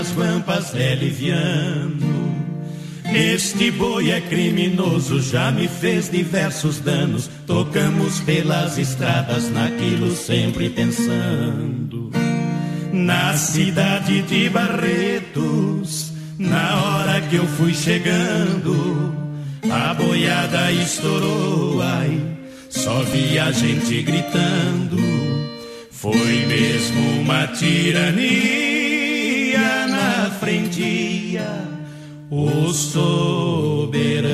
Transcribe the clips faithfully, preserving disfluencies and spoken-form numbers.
As vampas é liviano. Este boi é criminoso, já me fez diversos danos. Tocamos pelas estradas, naquilo sempre pensando. Na cidade de Barretos, na hora que eu fui chegando, a boiada estourou, ai, só vi a gente gritando. Foi mesmo uma tirania na frente, o soberano.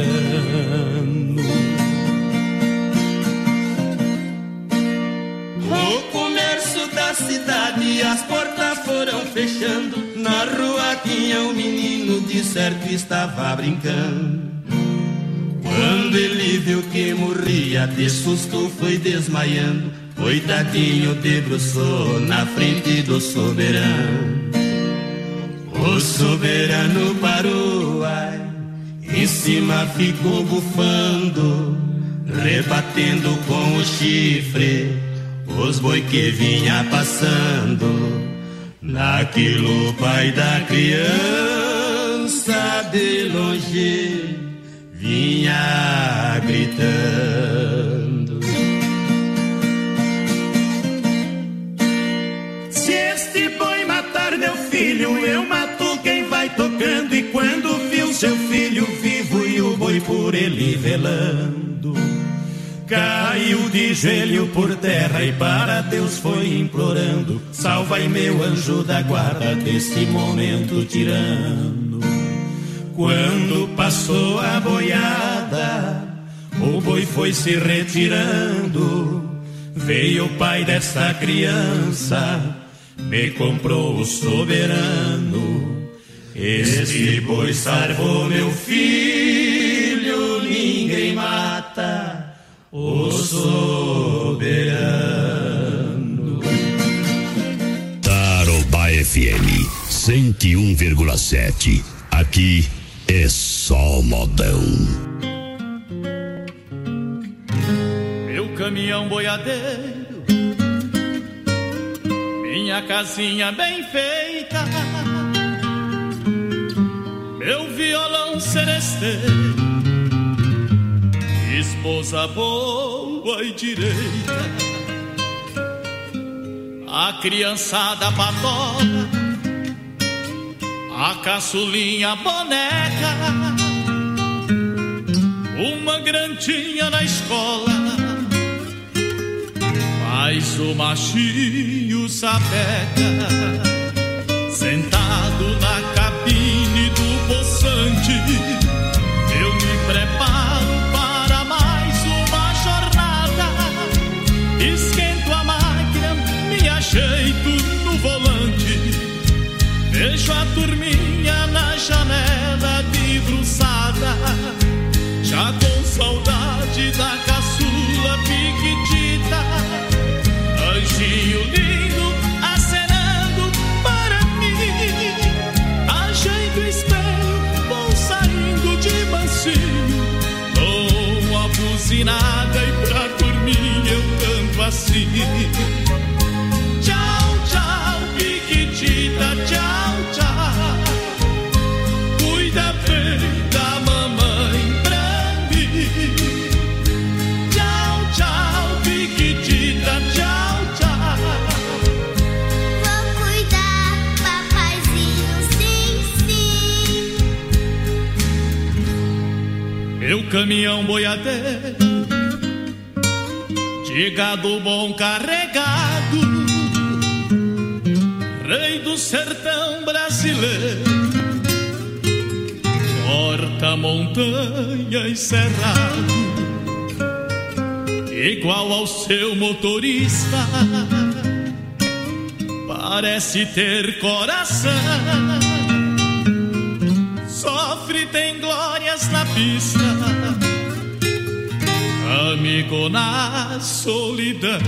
O comércio da cidade, as portas foram fechando. Na rua tinha um menino, de certo estava brincando. Quando ele viu que morria, de susto foi desmaiando. Coitadinho debruçou na frente do soberano. O soberano parou, ai, em cima ficou bufando, rebatendo com o chifre os boi que vinha passando. Naquilo o pai da criança de longe vinha gritando. Se este boi matar meu filho, eu mato quem vai tocando. E quando viu seu filho vivo e o boi por ele velando, caiu de joelho por terra e para Deus foi implorando. Salva-me meu anjo da guarda desse momento tirano. Quando passou a boiada, o boi foi se retirando. Veio o pai dessa criança, me comprou o soberano. Este boi salvou meu filho, ninguém mata o soberano. Tarobá F M cento e um vírgula sete. Aqui é só modão. Meu caminhão boiadeiro, minha casinha bem feita, meu violão seresteiro, esposa boa e direita, a criançada patola, a caçulinha boneca, uma grandinha na escola, mais o machinho sapeca, sentado na cabine do poçante, eu me preparo para mais uma jornada, esquento a máquina, me ajeito no volante, vejo a turminha na janela debruçada, já com saudade da caçula piquitita, anjinho lindo acenando para mim, ajeito o espelho, vou saindo de mansinho, dou uma buzinada e pra dormir eu canto assim. Tchau, tchau, piquitita, tchau, tchau, cuida bem da mamãe pra mim. Tchau, tchau, piquitita, tchau, tchau, vou cuidar, papaizinho, sim, sim. meu caminhão boiadeiro, de gado bom carregado, rei do sertão brasileiro, corta montanha e cerrado, igual ao seu motorista, parece ter coração, sofre, tem glórias na pista, amigo na solidão,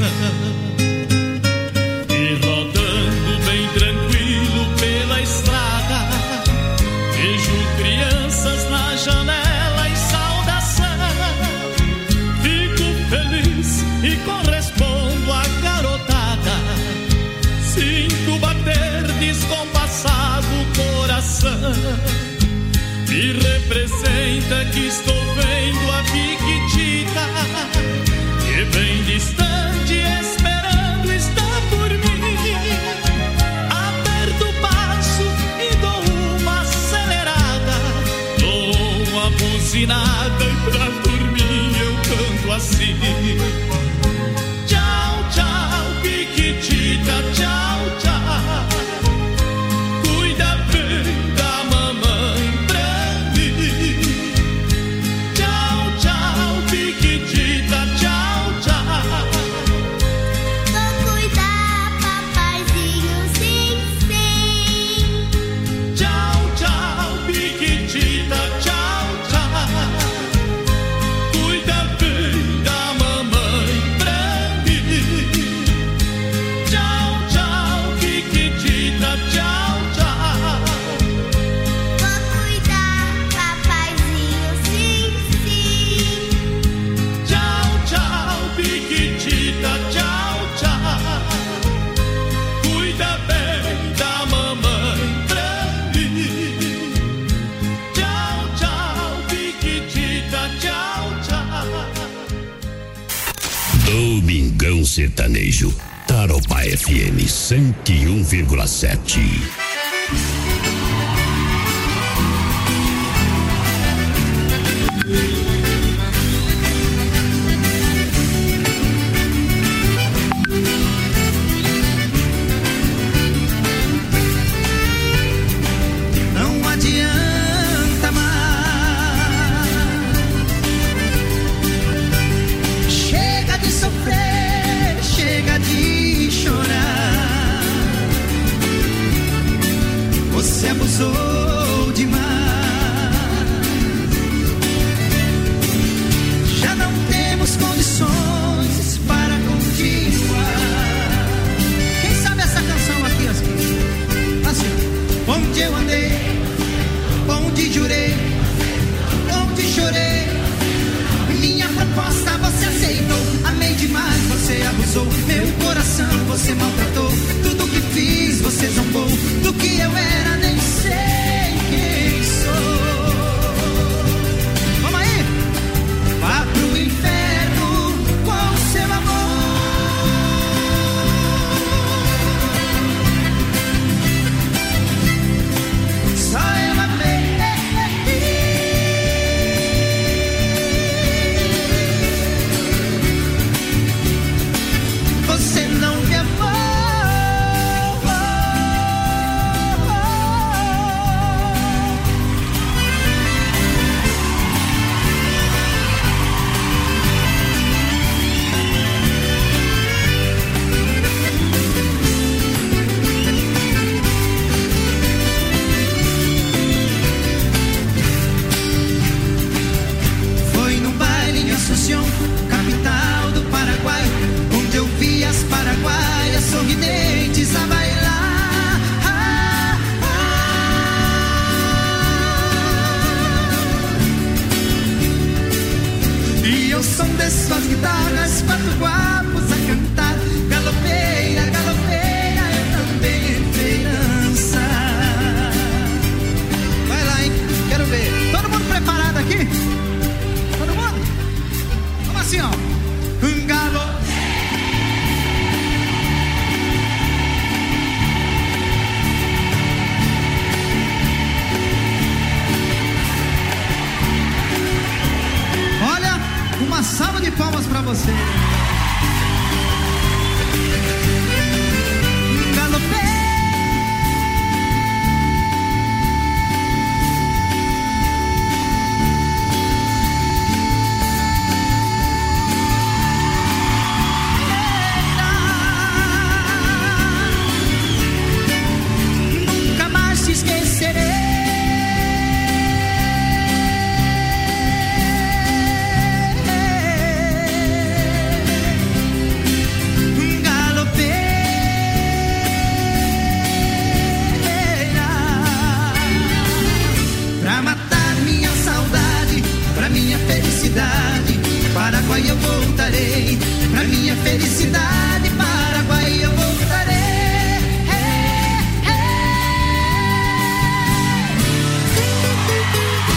e rodando bem tranquilo pela estrada, vejo crianças na janela em saudação, fico feliz e correspondo à garotada, sinto bater descompassado o me representa que estou vendo a Piquitita, que bem distante esperando está por mim. Aperto o passo e dou uma acelerada, dou uma buzinada e pra dormir eu canto assim. Tchau, tchau, Piquitita, tchau, tchau. Cuida bem da mamãe pra mim. Tchau, tchau, Piquitita, tchau, tchau. Vou cuidar, papaizinho, sim, sim. Tchau, tchau, Piquitita, tchau, tchau. Cuida bem da mamãe pra mim. Tchau, tchau, Piquitita, tchau, tchau. Vou cuidar, papaizinho, sim, sim. Tchau, tchau, Piquitita, tchau, tchau. Cuida bem da mamãe pra mim. Tchau, tchau, Piquitita, tchau, tchau. Domingão Sertanejo, Tarouba F M cento e um vírgula sete. Não adianta mais. Chega de sofrer, chega de chorar. Você abusou demais. Já não temos condições para continuar. Quem sabe essa canção aqui, assim? Assim, onde eu andei, onde jurei, onde chorei, minha proposta você aceitou. Amei demais, você abusou. Meu coração você maltratou. Tudo que fiz você zombou. Do que eu era nem sei quem sou. Vamos aí! Vá pro inferno com seu amor. Só eu amei. Você não me amou. Foi num baile em Assunção, capital do Paraguai, onde eu vi as paraguaias sorridentes a bailar. Ah, ah. E ao som de suas guitarras, quatro guapos a cantar. Galopeira, galopeira, eu também entrei dançar. Vai lá, hein? Quero ver. Todo mundo preparado aqui? Todo mundo? Vamos assim, ó. Um galo. Olha, uma salva de palmas pra você. Nunca mais te esquecerei. Pra matar minha saudade, pra minha felicidade, Paraguai eu voltarei. Pra minha felicidade, Paraguai eu voltarei. Hey, hey.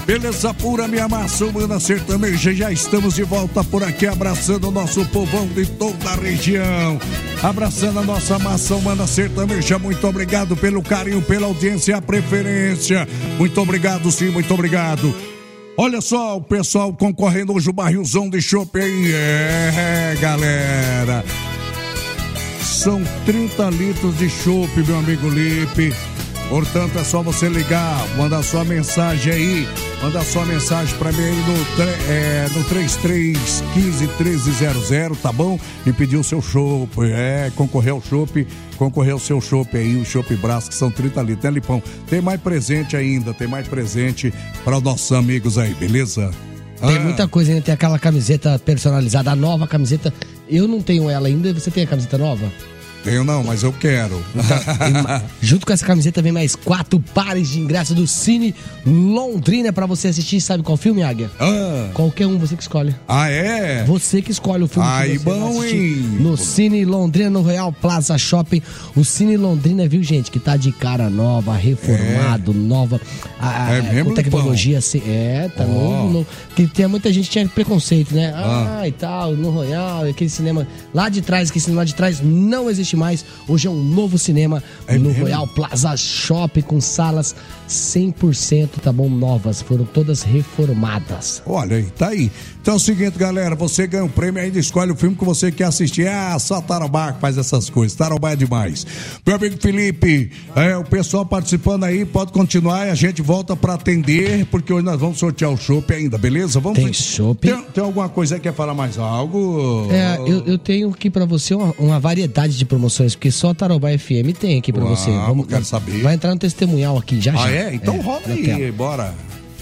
Beleza pura, minha massa humana sertaneja. Já estamos de volta por aqui, abraçando o nosso povão de toda a região. Abraçando a nossa massa humana sertaneja. Muito obrigado pelo carinho, pela audiência e a preferência. Muito obrigado, sim, muito obrigado. Olha só, o pessoal concorrendo hoje o barrilzão de chopp aí. É, galera. São trinta litros de chopp, meu amigo Lipe. Portanto, é só você ligar, mandar sua mensagem aí, mandar sua mensagem pra mim aí no, é, no três três um cinco, um três zero zero, tá bom? E pedir o seu chopp, é, concorrer ao chopp, concorrer ao seu chopp aí, o chopp Brás, que são trinta litros, né, Lipão? Tem mais presente ainda, tem mais presente para os nossos amigos aí, beleza? Tem ah. muita coisa ainda, tem aquela camiseta personalizada, a nova camiseta. Eu não tenho ela ainda, você tem a camiseta nova? Tenho não, mas eu quero. Então, junto com essa camiseta vem mais quatro pares de ingresso do Cine Londrina pra você assistir. Sabe qual filme, Águia? Ah. Qualquer um, você que escolhe. Ah, é? Você que escolhe o filme. Aí, que você bom, vai hein? No Cine Londrina, no Royal Plaza Shopping. O Cine Londrina, viu, gente, que tá de cara nova, reformado, é. nova. A, é mesmo, com tecnologia assim. É, tá oh. novo, novo. Porque tem muita gente que tinha preconceito, né? Ah, ah, e tal, no Royal, aquele cinema lá de trás, aquele cinema lá de trás não existe mais. Hoje é um novo cinema é no mesmo? Royal Plaza Shopping, com salas cem por cento, tá bom, novas, foram todas reformadas. Olha aí, tá aí. Então é o seguinte, galera, você ganha um prêmio, ainda escolhe o filme que você quer assistir. Ah, só Tarobá que faz essas coisas, Tarobá é demais. Meu amigo Felipe, é, o pessoal participando aí, pode continuar e a gente volta pra atender, porque hoje nós vamos sortear o chopp ainda, beleza? Vamos tem chopp. Tem, tem alguma coisa aí que quer falar mais algo? É, eu, eu tenho aqui pra você uma, uma variedade de promoções, porque só Tarobá F M tem aqui pra Uau, você. Vamos, quero saber. Vai entrar no testemunhal aqui, já ah, já. É? Então é, rola aí, tela. Bora.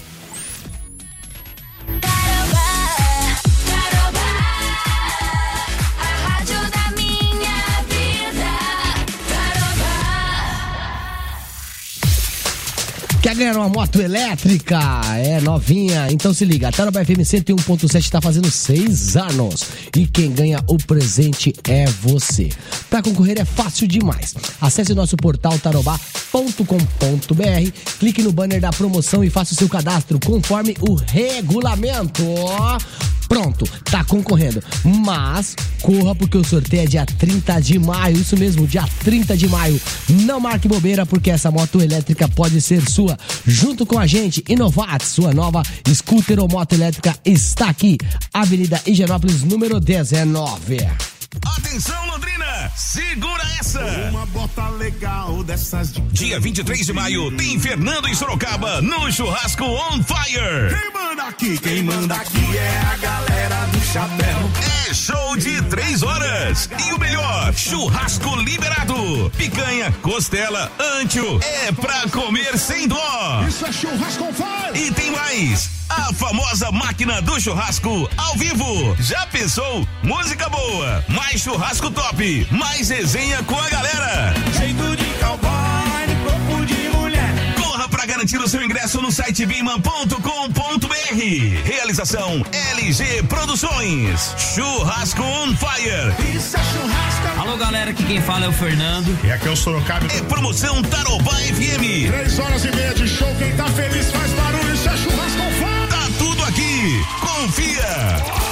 Quer ganhar uma moto elétrica? É novinha? Então se liga, a Tarobá F M cento e um ponto sete está fazendo seis anos e quem ganha o presente é você. Para concorrer é fácil demais. Acesse o nosso portal tarobá ponto com ponto b r, clique no banner da promoção e faça o seu cadastro conforme o regulamento. Pronto, tá concorrendo. Mas corra porque o sorteio é dia trinta de maio. Isso mesmo, dia trinta de maio. Não marque bobeira porque essa moto elétrica pode ser sua. Junto com a gente, Inovat, sua nova scooter ou moto elétrica está aqui. Avenida Higienópolis, número dezenove. Atenção, Londrina, segura essa! Uma bota legal dessas de... Dia vinte e três de maio, tem Fernando em Sorocaba, no Churrasco On Fire. Quem manda aqui, quem manda aqui é a galera do chapéu. É show de três horas. E o melhor, churrasco liberado. Picanha, costela, ancho, é pra comer sem dó. Isso é Churrasco On Fire. E tem mais, a famosa máquina do churrasco ao vivo. Já pensou? Música boa, mais churrasco top, mais resenha com a galera. Jeito de cowboy, corpo de mulher. Corra pra garantir o seu ingresso no site biman ponto com ponto b r. Realização L G Produções. Churrasco On Fire. Isso é churrasco. Alô, galera, aqui quem fala é o Fernando. E aqui é o Sorocaba. É promoção Tarobá F M. Três horas e meia de show, quem tá feliz faz barulho. Isso é Churrasco On Fire. Tá tudo aqui, confia.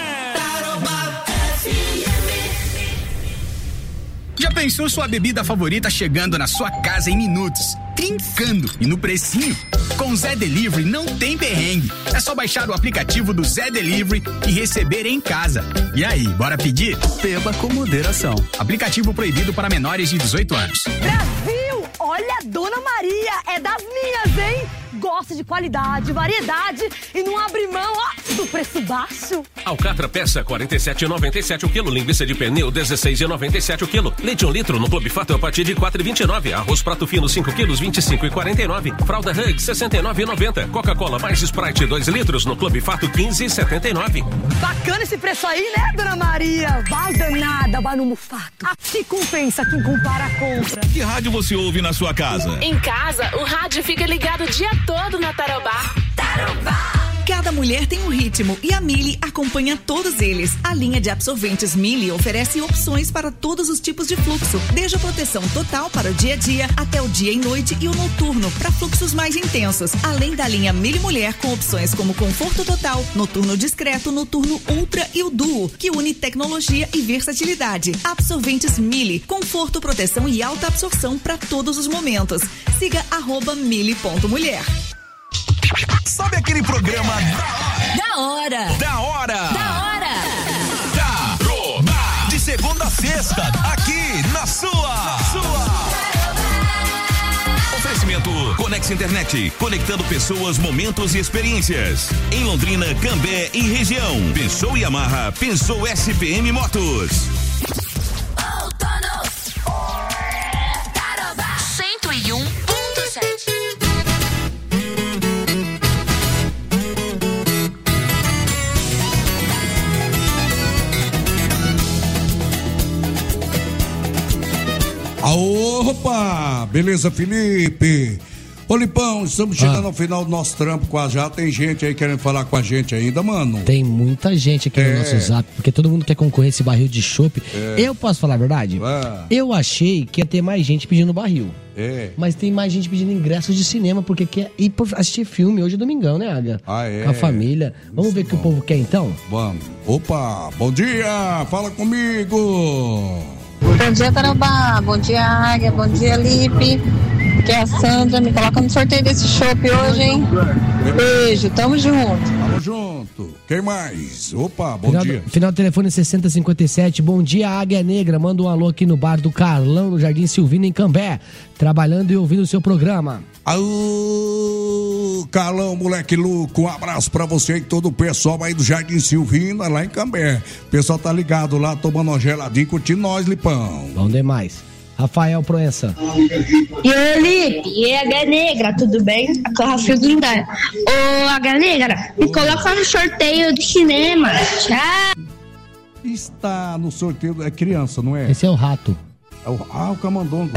Já pensou sua bebida favorita chegando na sua casa em minutos, trincando e no precinho? Com o Zé Delivery não tem perrengue. É só baixar o aplicativo do Zé Delivery e receber em casa. E aí, bora pedir? Beba com moderação. Aplicativo proibido para menores de dezoito anos. Brasil! Olha a Dona Maria, é das minhas, hein? Gosta de qualidade, variedade e não abre mão, ó, do preço baixo. Alcatra peça quarenta e sete reais e noventa e sete o quilo, linguiça de pernil dezesseis reais e noventa e sete o quilo, leite um litro no Clube Fato a partir de quatro reais e vinte e nove, arroz prato fino cinco quilos vinte e cinco reais e quarenta e nove, fralda Hug sessenta e nove reais e noventa, Coca-Cola mais Sprite dois litros no Clube Fato quinze reais e setenta e nove. Bacana esse preço aí, né, Dona Maria? Vai danada, vai no Mufato. Aqui compensa quem compara a compra. Que rádio você ouve na sua casa? Em casa, o rádio fica ligado o dia todo na Tarobá. Tarobá! Cada mulher tem um ritmo e a Mili acompanha todos eles. A linha de absorventes Mili oferece opções para todos os tipos de fluxo, desde a proteção total para o dia a dia até o dia e noite e o noturno para fluxos mais intensos. Além da linha Mili Mulher com opções como conforto total, noturno discreto, noturno ultra e o duo, que une tecnologia e versatilidade. Absorventes Mili, conforto, proteção e alta absorção para todos os momentos. Siga arroba mili ponto mulher. Sabe aquele programa Da hora! Da hora! Da hora! Da Roba! De segunda a sexta, aqui na sua! Sua! Oferecimento Conex Internet, conectando pessoas, momentos e experiências. Em Londrina, Cambé e região. Pensou Yamaha, pensou S P M Motos. cento e um ponto sete. Opa! Beleza, Felipe? Ô, Lipão, estamos chegando ah. ao final do nosso trampo quase já. Tem gente aí querendo falar com a gente ainda, mano? Tem muita gente aqui é. no nosso zap, porque todo mundo quer concorrer esse barril de chopp. É. Eu posso falar a verdade? Ah. Eu achei que ia ter mais gente pedindo barril. É. Mas tem mais gente pedindo ingressos de cinema, porque quer ir assistir filme hoje é domingão, né, Aga? Ah, é? Com a família. Vamos Isso ver o que o povo quer, então? Vamos. Opa, bom dia! Fala comigo! Bom dia, Tarobá. Bom dia, Águia. Bom dia, Lipe. Que é a Sandra. Me coloca no sorteio desse chopp hoje, hein? Beijo, tamo junto. Tamo junto. Quem mais? Opa, bom final, dia. Final do telefone sessenta cinquenta e sete. Bom dia, Águia Negra. Manda um alô aqui no bar do Carlão, no Jardim Silvino, em Cambé. Trabalhando e ouvindo o seu programa. Alô, Carlão, moleque louco. Um abraço pra você e todo o pessoal aí do Jardim Silvino, lá em Cambé. O pessoal tá ligado lá, tomando uma geladinha, curtindo nós, Lipão. Bom demais. Rafael Proença. E aí, Lipe, e a H Negra, tudo bem? Aqui é o Rafael Guindar. Ô, H Negra, me coloca no sorteio de cinema. Tchau. Está no sorteio, é criança, não é? Esse é o rato. É o, ah, o camundongo.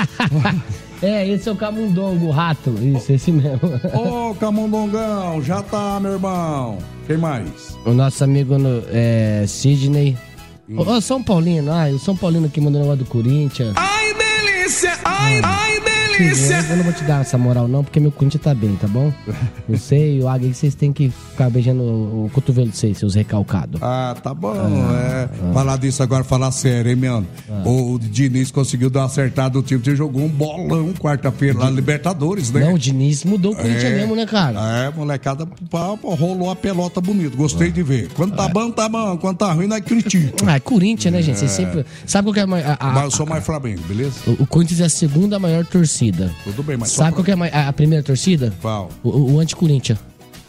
É, esse é o camundongo, o rato. Isso, esse mesmo. Ô, camundongão, já tá, meu irmão. Quem mais? O nosso amigo é, Sidney. Ô, hum. São Paulino, ai, o São Paulino que mandou o negócio do Corinthians. Ai, delícia! Ai, ai, ai delícia! Eu não vou te dar essa moral não, porque meu Corinthians tá bem, tá bom? Você e o Águia, vocês têm que ficar beijando o cotovelo de vocês, seus recalcados. Ah, tá bom, ah, é. Ah. Falar disso agora, falar sério, hein, mano? Ah. O Diniz conseguiu dar uma acertada do time, você jogou um bolão quarta-feira lá na Libertadores, né? Não, o Diniz mudou o Corinthians é, mesmo, né, cara? É, molecada, rolou a pelota bonita, gostei ah. de ver. Quando tá ah. bom, tá bom, quando tá ruim, nós critica. Ah, é Corinthians, né, gente? Você é. sempre... Sabe qual que é a... a, a mas eu sou mais Flamengo, beleza? O, o Corinthians é a segunda maior torcida. Tudo bem, mas... Sabe qual que é a, a primeira torcida? Qual? O, o, o anti-Corinthians.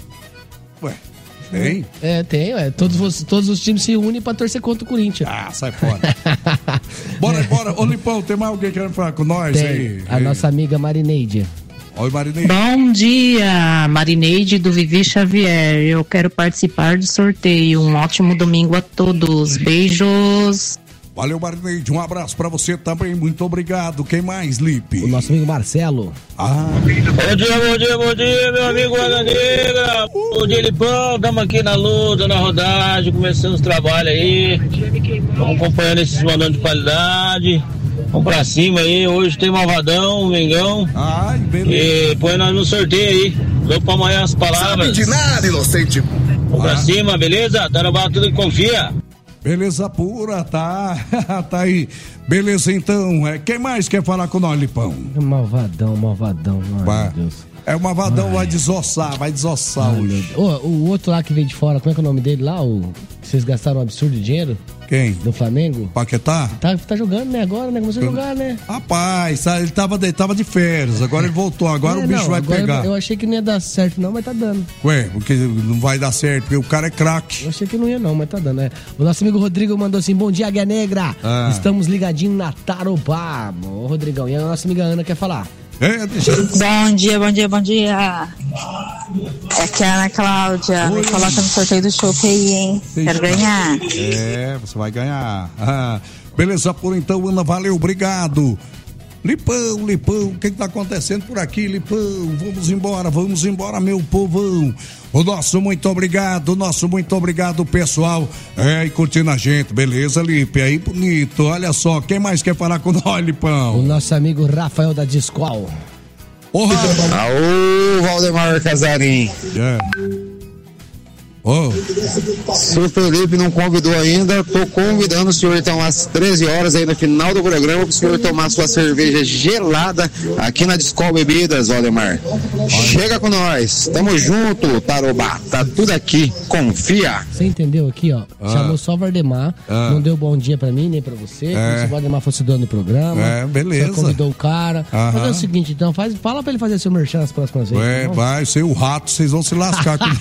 Ué, tem? É, tem, ué. Todos os, todos os times se unem pra torcer contra o Corinthians. Ah, sai fora. Bora, bora. Ô, Lipão, tem mais alguém querendo falar com nós tem, aí? A aí. nossa amiga Marineide. Oi, Marineide. Bom dia, Marineide do Vivi Xavier. Eu quero participar do sorteio. Um ótimo domingo a todos. Beijos. Valeu, Marineide. Um abraço pra você também. Muito obrigado. Quem mais, Lipe? O nosso amigo Marcelo. Ah. Bom dia, bom dia, bom dia, meu amigo Águia Negra. Bom dia, Lipão. Estamos aqui na luta, na rodagem, começando os trabalhos aí. Vamos acompanhando esses mandando de qualidade. Vamos pra cima aí. Hoje tem Malvadão, Mengão. Ai, beleza. E põe nós no sorteio aí. Dou pra amanhã as palavras. Sabe de nada, inocente. Vamos ah. pra cima, beleza? Tarobá, tudo que confia. Beleza pura, tá? Tá aí. Beleza, então. É, quem mais quer falar com nós, Lipão? Malvadão, malvadão. Ai, vai. Meu Deus. É o Malvadão, ai. vai desossar, vai desossar ai, hoje. O, o outro lá que veio de fora, como é que é o nome dele lá? O, vocês gastaram um absurdo de dinheiro? Quem? Do Flamengo? Paquetá? Tá, tá jogando, né? Agora, né? Começou a jogar, né? Rapaz, ele tava, ele tava de férias, agora ele voltou, agora é, o bicho não, vai pegar. Eu, eu achei que não ia dar certo não, mas tá dando. Ué, porque não vai dar certo, porque o cara é craque. Eu achei que não ia não, mas tá dando, né? O nosso amigo Rodrigo mandou assim, bom dia, Águia Negra. Ah. Estamos ligadinhos na Tarobá. Ô, Rodrigão, e a nossa amiga Ana quer falar. É, deixa... Bom dia, bom dia, bom dia. É que a Ana Cláudia me coloca no sorteio do chopp aí, hein? Deixa Quero ganhar. É, você vai ganhar. Ah, beleza, por então, Ana, valeu, obrigado. Lipão, Lipão, o que que tá acontecendo por aqui, Lipão? Vamos embora, vamos embora, meu povão. O nosso muito obrigado, o nosso muito obrigado, pessoal. É, e curtindo a gente, beleza, Lipe? Aí, bonito, olha só, quem mais quer falar com nós, Lipão? O nosso amigo Rafael da Discol. Porra! Aô, Valdemar Casarim. É. Oh. Se o Felipe não convidou ainda, tô convidando o senhor então às treze horas aí no final do programa pro senhor tomar sua cerveja gelada aqui na Discol Bebidas, Valdemar. Chega com nós, tamo junto, Tarobá, tá tudo aqui, confia. Você entendeu aqui, ó? Ah. Chamou só o Valdemar, Ah. não deu bom dia pra mim nem pra você, É. como se o Valdemar fosse dono do programa. É, beleza. Só convidou o cara. Aham. Fazer o seguinte, então, faz, fala pra ele fazer seu merchan nas próximas vezes. É, tá bom? vai ser o rato, vocês vão se lascar com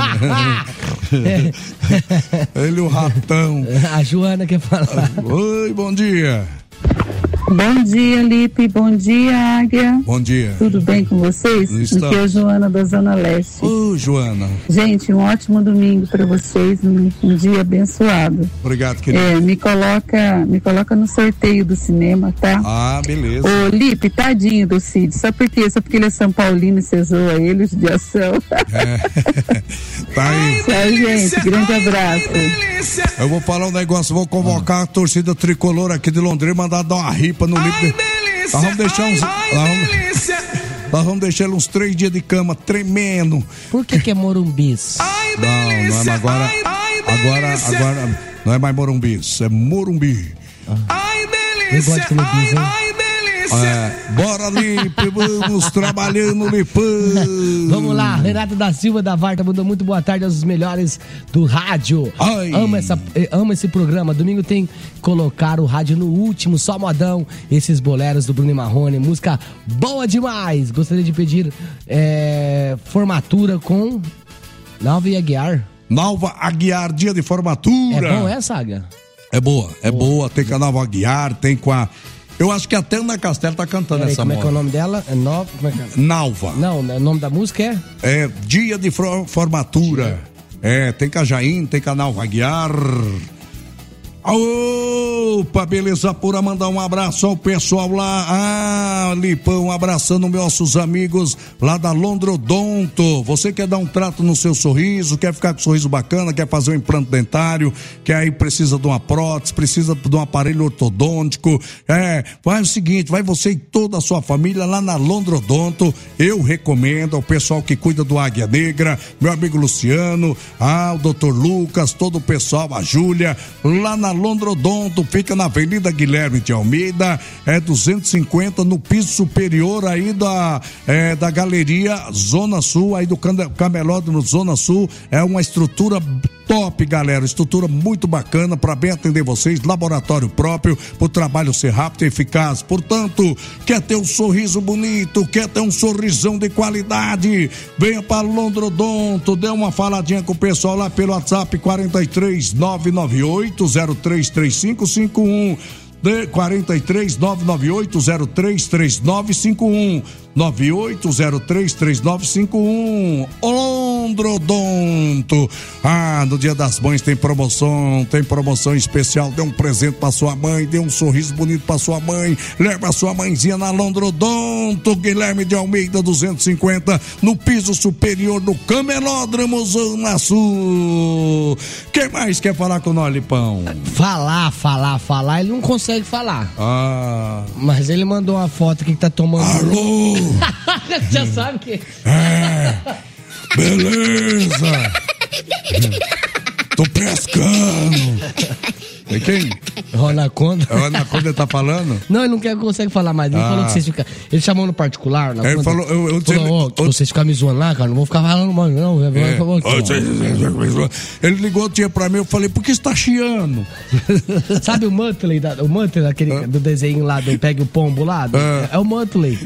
ele, o ratão. A Joana quer falar. Oi, bom dia. Bom dia, Lipe. Bom dia, Águia. Bom dia. Tudo bem com vocês? Estamos. Aqui é a Joana da Zona Leste. Ô, Joana. Gente, um ótimo domingo para vocês, um, um dia abençoado. Obrigado, querido. É, me coloca, me coloca no sorteio do cinema, tá? Ah, beleza. Ô, Lipe, tadinho do Cid. Só porque, só porque ele é São Paulino e você zoa ele, de ação. É. Tá aí. Tchau, gente. Grande abraço. Eu vou falar um negócio, vou convocar a torcida tricolor aqui de Londrina, mandar dar uma ripa no livro. Nós vamos deixar uns. Nós vamos, nós vamos deixar ele uns três dias de cama tremendo. Por que que é Morumbis? Não, não é agora. Agora, agora. Não é mais Morumbis, é Morumbi. Eu gosto de Clubis, hein? É, bora, Lipe, vamos trabalhando, Lipão. Vamos lá, Renato da Silva da Varta mandou muito boa tarde aos melhores do rádio. Ai. Amo, essa, amo esse programa. Domingo tem colocar o rádio no último, só modão. Esses boleros do Bruno e Marrone, música boa demais. Gostaria de pedir é, formatura com Nalva e Aguiar. Nalva Aguiar, dia de formatura. É bom essa, Águia? É boa, é boa. boa. Tem com a Nalva Aguiar, tem com a... Eu acho que até a Ana Castelo tá cantando Peraí, essa como música. é que é o nome dela? É Nova? Como é que é? Nalva. Não, o nome da música é? É dia de for- formatura. É, tem com a Jaine, tem com a Nalva Aguiar. Opa, beleza pura, mandar um abraço ao pessoal lá. Ah, Lipão, abraçando nossos amigos lá da Londrodonto. Você quer dar um trato no seu sorriso, quer ficar com um sorriso bacana, quer fazer um implante dentário, quer aí precisa de uma prótese, precisa de um aparelho ortodôntico. É, faz o seguinte, vai você e toda a sua família lá na Londrodonto. Eu recomendo ao pessoal que cuida do Águia Negra, meu amigo Luciano, ah, o doutor Lucas, todo o pessoal, a Júlia, lá na Londrodonto, fica na Avenida Guilherme de Almeida, é duzentos e cinquenta, no piso superior aí da, é, da Galeria Zona Sul, aí do Camelódromo Zona Sul. É uma estrutura top, galera, estrutura muito bacana para bem atender vocês, laboratório próprio, pro trabalho ser rápido e eficaz. Portanto, quer ter um sorriso bonito, quer ter um sorrisão de qualidade, venha para Londrodonto, dê uma faladinha com o pessoal lá pelo WhatsApp quatro três nove nove oito zero três três cinco cinco um, de quatro três nove nove oito zero três três nove cinco um, nove oito zero três três nove cinco um. Londrodonto. Ah, no Dia das Mães tem promoção, tem promoção especial. Dê um presente pra sua mãe, dê um sorriso bonito pra sua mãe, leve a sua mãezinha na Londrodonto, Guilherme de Almeida duzentos e cinquenta, no piso superior do Camelódromo Zona Sul. Quem mais quer falar com nós, Lipão? Falar, falar, falar, ele não consegue falar. Ah. Mas ele mandou uma foto aqui que tá tomando. Alô? Já sabe que. É. Beleza. Tô pescando. E quem? Ronaconda. É o Anaconda tá falando? Não, ele não quer, consegue falar mais. Ele Ah. falou que vocês ficam. Ele chamou no particular. Na Ele conta, falou, eu- eu- falou, ó, eu- vocês ficam me zoando lá, cara, não vou ficar falando mais, não. É. Vai, falou aqui, ó. Ele ligou o dia pra mim, eu falei, por que você tá chiando? Sabe o Muttley, da- o Muttley, aquele do desenho lá do Pegue o Pombo lá? Do- Ah. É o Muttley.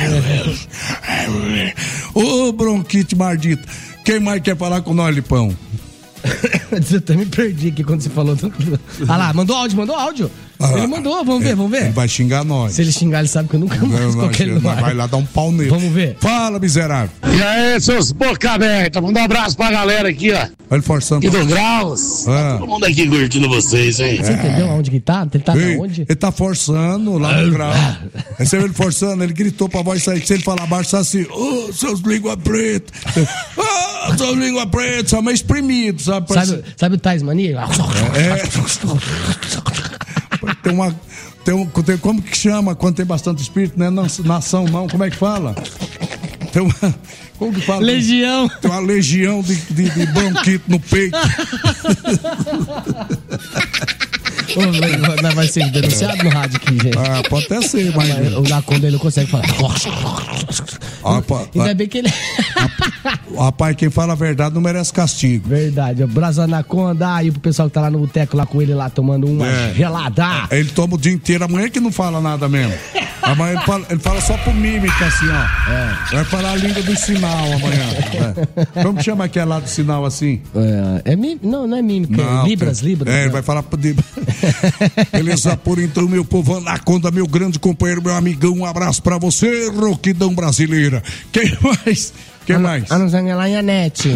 Ô, bronquite mardita. Quem mais quer falar com nós, Lipão? Eu até me perdi aqui quando você falou. Ah lá, mandou áudio, mandou áudio. Ah, ele mandou, vamos ver, vamos ver. Ele vai xingar nós. Se ele xingar, ele sabe que eu nunca mais coloquei ele no ar. Vai lá dar um pau nele. Vamos ver. Fala, miserável. E aí, seus boca aberta, manda um abraço pra galera aqui, ó. Olha ele forçando. E do Graus. Ah. Todo mundo aqui curtindo vocês, hein? Você entendeu aonde que tá? Ele tá Ei, onde? Ele tá forçando lá no grau. Aí você viu ele forçando, ele gritou pra voz sair. Se ele falar baixo, tá assim, ô, oh, seus língua preta. Ô, oh, seus língua preta, só meio espremido, sabe? Sabe, sabe o Tais Mania? É. Tem uma. Tem um, tem, como que chama quando tem bastante espírito, né? Não, nação não, como é que fala? Tem uma. Como que fala? Legião. Tem uma legião de, de, de bronquite no peito. Ô, vai ser denunciado no rádio aqui, gente. Ah, pode até ser, mas. mas o Naconda ele não consegue falar. Ah, pá, Ainda bem que ele. Rapaz, quem fala a verdade não merece castigo. Verdade. Abraço Anaconda. Aí pro pessoal que tá lá no boteco lá com ele lá tomando uma É. gelada. Ele toma o dia inteiro, amanhã que não fala nada mesmo. Amanhã ele fala, ele fala só por mímica, assim, ó. É. Vai falar a língua do sinal amanhã. É. Como que chama aquele lá do sinal assim? É, é mim... Não, não é mímica. Não, Libras, tem... Libras. É, não. ele vai falar por Libras. Beleza, por então, meu povo Anaconda, meu grande companheiro, meu amigão, um abraço pra você, Roquidão brasileira. Quem mais? Quem Ana, mais? Ana Zangela e a Nete.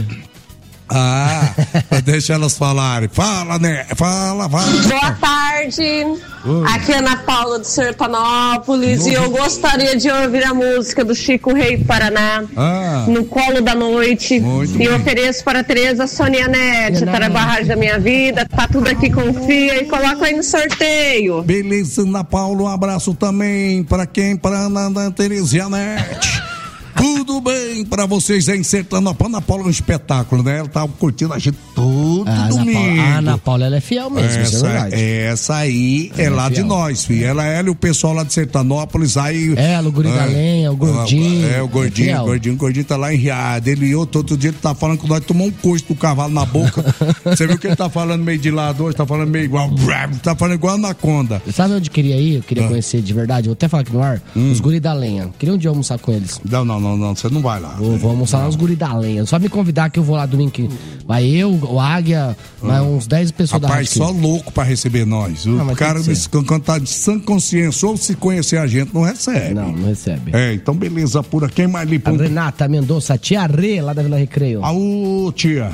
Ah, deixa elas falarem. Fala, né? Fala, fala. Boa tarde. Oi. Aqui é Ana Paula de Sertanópolis Nossa. e eu gostaria de ouvir a música do Chico Rei do Paraná, Ah. No Colo da Noite. Muito e bem. ofereço para a Tereza Sonia Nete, tá na barragem da minha vida, tá tudo aqui, confia e coloca aí no sorteio. Beleza, Ana Paula, um abraço também para quem? Para Ana Terezinha Nete. Tudo bem pra vocês aí em Sertanópolis. Ana Paula é um espetáculo, né? Ela tá curtindo a gente todo A Ana domingo. Paula, a Ana Paula, ela é fiel mesmo, isso é Essa, verdade. essa aí é, Ela é lá de fiel. nós, filho. Ela, ela e o pessoal lá de Sertanópolis, aí... Ela, o Guri da Lenha, o Gordinho. É, o Gordinho, É o Gordinho, o Gordinho tá lá em Riado. Ele e outro, outro dia ele tá falando que nós tomamos um coice do cavalo na boca. Você viu que ele tá falando meio de lado hoje? Tá falando meio igual... Tá falando igual Anaconda. Sabe onde eu queria ir? Eu queria Ah. conhecer de verdade. Vou até falar aqui no ar. Hum. Os Guri da Lenha. Queria um dia almoçar com eles. Não, não, não, não. Você não vai lá. Vou, vou almoçar lá nos Guri da Lenha. Só me convidar que eu vou lá domingo. que Vai eu, o Águia, vai uns dez pessoas da Rapaz, rádio. só louco pra receber nós. O Ah, mas cara, tem que ser. quando tá de sã consciência ou se conhecer a gente, não recebe. Não, não recebe. É, então beleza, pura. Quem mais lhe A Renata Mendonça, a tia Rê, lá da Vila Recreio. Aô, tia.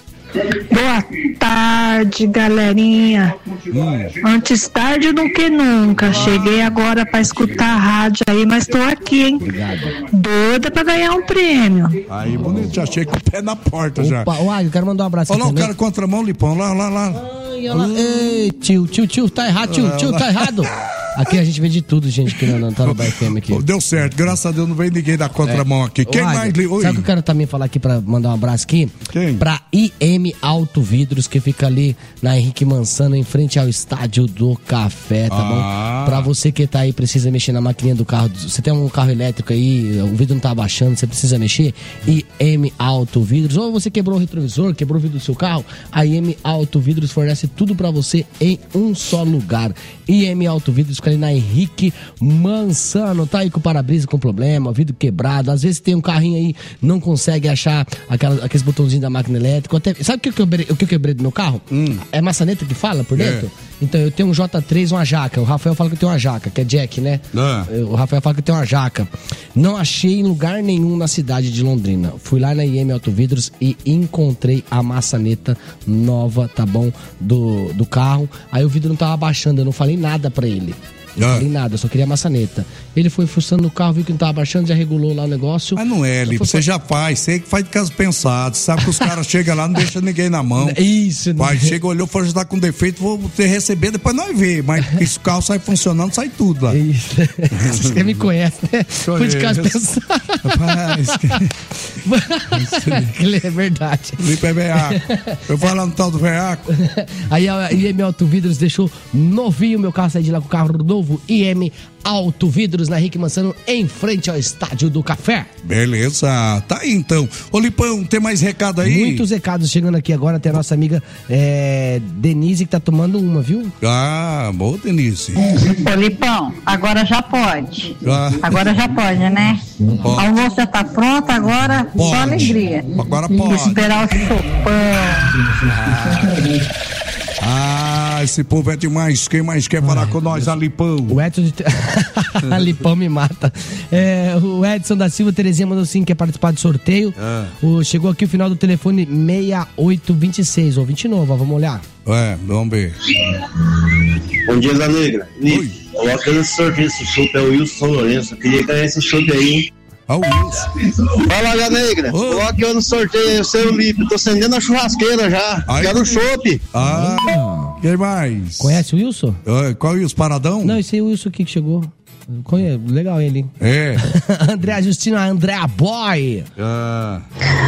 Boa tarde, galerinha. Antes tarde do que nunca. Cheguei agora pra escutar a rádio aí, mas tô aqui, hein? Doida pra ganhar um prêmio. Aí, bonito, já chega com o pé na porta já. Opa, o Águia, eu quero mandar um abraço Olha lá aqui o também. cara contramão, Lipão, lá, lá, lá. Ai, olha lá. Ei, tio, tio, tio, tá errado, tio, tio, tá errado. Aqui a gente vê de tudo, gente, que não tá no Bar F M aqui. Deu certo, graças a Deus não veio ninguém da contramão aqui. Quem Ô, Águia, mais? li- Oi. Sabe o que eu quero também falar aqui pra mandar um abraço aqui? Quem? Pra I M Auto Vidros, que fica ali na Henrique Mansano, em frente ao Estádio do Café, tá Ah. bom? Pra você que tá aí, precisa mexer na maquininha do carro, você tem um carro elétrico aí, o vidro não tá abaixando, você precisa mexer, I M Auto Vidros, ou você quebrou o retrovisor, quebrou o vidro do seu carro, a I M Auto Vidros fornece tudo pra você em um só lugar. I M Auto Vidros fica ali na Henrique Mansano, tá aí com o para-brisa com problema, vidro quebrado, às vezes tem um carrinho aí, não consegue achar aquelas, aqueles botãozinhos da máquina elétrica, até, sabe o que eu quebrei, o que eu quebrei do meu carro? É maçaneta que fala por dentro? É. Então eu tenho um J três, uma jaca, o Rafael fala que eu tenho uma jaca, que é Jack, né? Ah. O Rafael fala que eu tenho uma jaca. Não achei em lugar nenhum na cidade de Londrina. Fui lá na I M Auto Vidros e encontrei a maçaneta nova, tá bom? Do, do carro. Aí o vidro não tava abaixando, eu não falei nada pra ele. Não Ah. falei nada, eu só queria a maçaneta. Ele foi fuçando no carro, viu que não tava abaixando, já regulou lá o negócio. Mas não é, Lipe, você já faz, você que faz de caso pensado, sabe que os caras chegam lá, não deixam ninguém na mão. Isso, Vai, chega, olhou, falou, já tá com defeito, vou ter receber, depois nós vê, mas se o carro sai funcionando, sai tudo lá. Isso. Você me conhece, né? Foi de caso Conheço. pensado. Rapaz, É verdade. Lipe é veaco. Eu falando tal do veaco. Aí a I M Auto Vidros deixou novinho meu carro, sair de lá com o carro novo. I M Auto Vidros na Henrique Mansano, em frente ao Estádio do Café. Beleza, tá aí então. Ô Lipão, tem mais recado aí? Muitos recados chegando aqui agora. Tem a nossa amiga é, Denise que tá tomando uma, viu? Ah, boa, Denise. Ô, Lipão, agora já pode. Ah. Agora já pode, né? Pode. O almoço já tá pronto, agora Pode. só alegria. Agora Vou pode. esperar o chopão. Ah, esse povo é demais. Quem mais quer falar com nós? Alipão. O Edson de... Alipão me mata. É, o Edson da Silva Terezinha mandou sim, quer participar do sorteio. Ah. O, chegou aqui o final do telefone seis oito dois seis, ou vinte e nove, ó, vamos olhar. É, vamos ver. Bom dia, Zé Negra. Oi. Coloca nesse sorteio esse chope, é o Wilson Lourenço. Eu queria ganhar esse chope aí, hein? Ah, o Wilson. Fala, Zé Negra. Coloca eu no sorteio, o seu Lipe. Tô acendendo a churrasqueira já. Aí, quero o chope. Ah, quem mais? Conhece o Wilson? Ah, qual é o Wilson? Paradão? Não, esse é o Wilson aqui que chegou. Conheço, legal ele. É. Andréa Justina, Andréa Boy. Ah.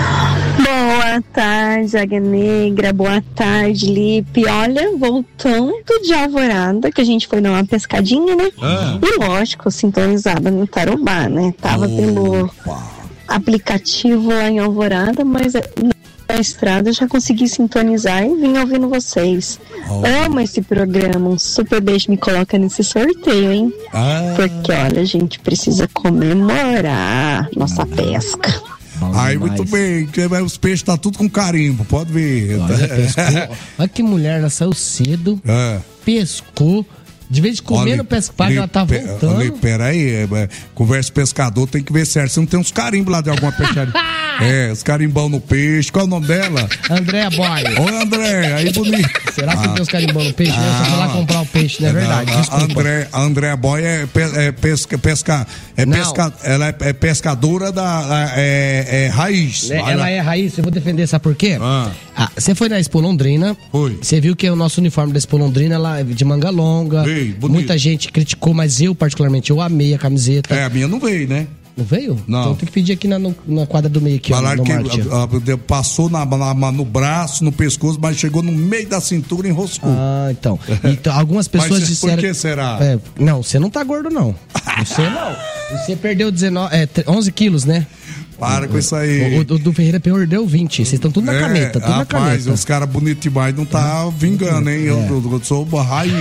Boa tarde, Águia Negra. Boa tarde, Lipe. Olha, voltando de Alvorada, que a gente foi dar uma pescadinha, né? Ah. E lógico, sintonizada no Tarobá, né? Tava Opa. pelo aplicativo lá em Alvorada, mas na estrada eu já consegui sintonizar e vim ouvindo vocês. Oh. Amo esse programa. Um super beijo me coloca nesse sorteio, hein? Ah. Porque, olha, a gente precisa comemorar nossa pesca. Aí, muito bem, os peixes tá tudo com carimbo, pode ver. Olha, pescou. Olha que mulher, ela saiu cedo, é. pescou. De vez de comer no pescado, ela tá voltando. Olha, peraí, é, é, conversa pescador, tem que ver certo. Você não tem uns carimbos lá de alguma peixaria? É, os carimbão no peixe. Qual é o nome dela? Andréa Boy. Oi, André, aí bonito. Será que ah. tem os carimbão no peixe? Ah. Eu só fui lá comprar o peixe, não é verdade? Não, a André, a Andréa Boy é, pe, é pesca, pesca, é pesca, ela é, é pescadora da é, é raiz. É, ela é raiz, eu vou defender, sabe por quê? Ah. Ah, você foi na Expo Londrina, foi. Você viu que o nosso uniforme da Expo Londrina lá é de manga longa. Ei, muita gente criticou, mas eu particularmente, eu amei a camiseta. É, a minha não veio, né? Não veio? Não. Então tem que pedir aqui na, no, na quadra do meio aqui, Falaram ó, no que a, a, passou na, na, no braço, no pescoço, mas chegou no meio da cintura e enroscou. Ah, então. então algumas pessoas mas, disseram... Por que será? É, não, você não tá gordo, não. Você não. Você perdeu dezenove, é, onze quilos, né? Para com isso aí. O, o, o do Ferreira perdeu vinte. Vocês estão tudo na é, caneta, tudo rapaz, na caneta. Os caras bonitos demais não tá vingando, hein? É. Eu, eu, eu sou uma raiz.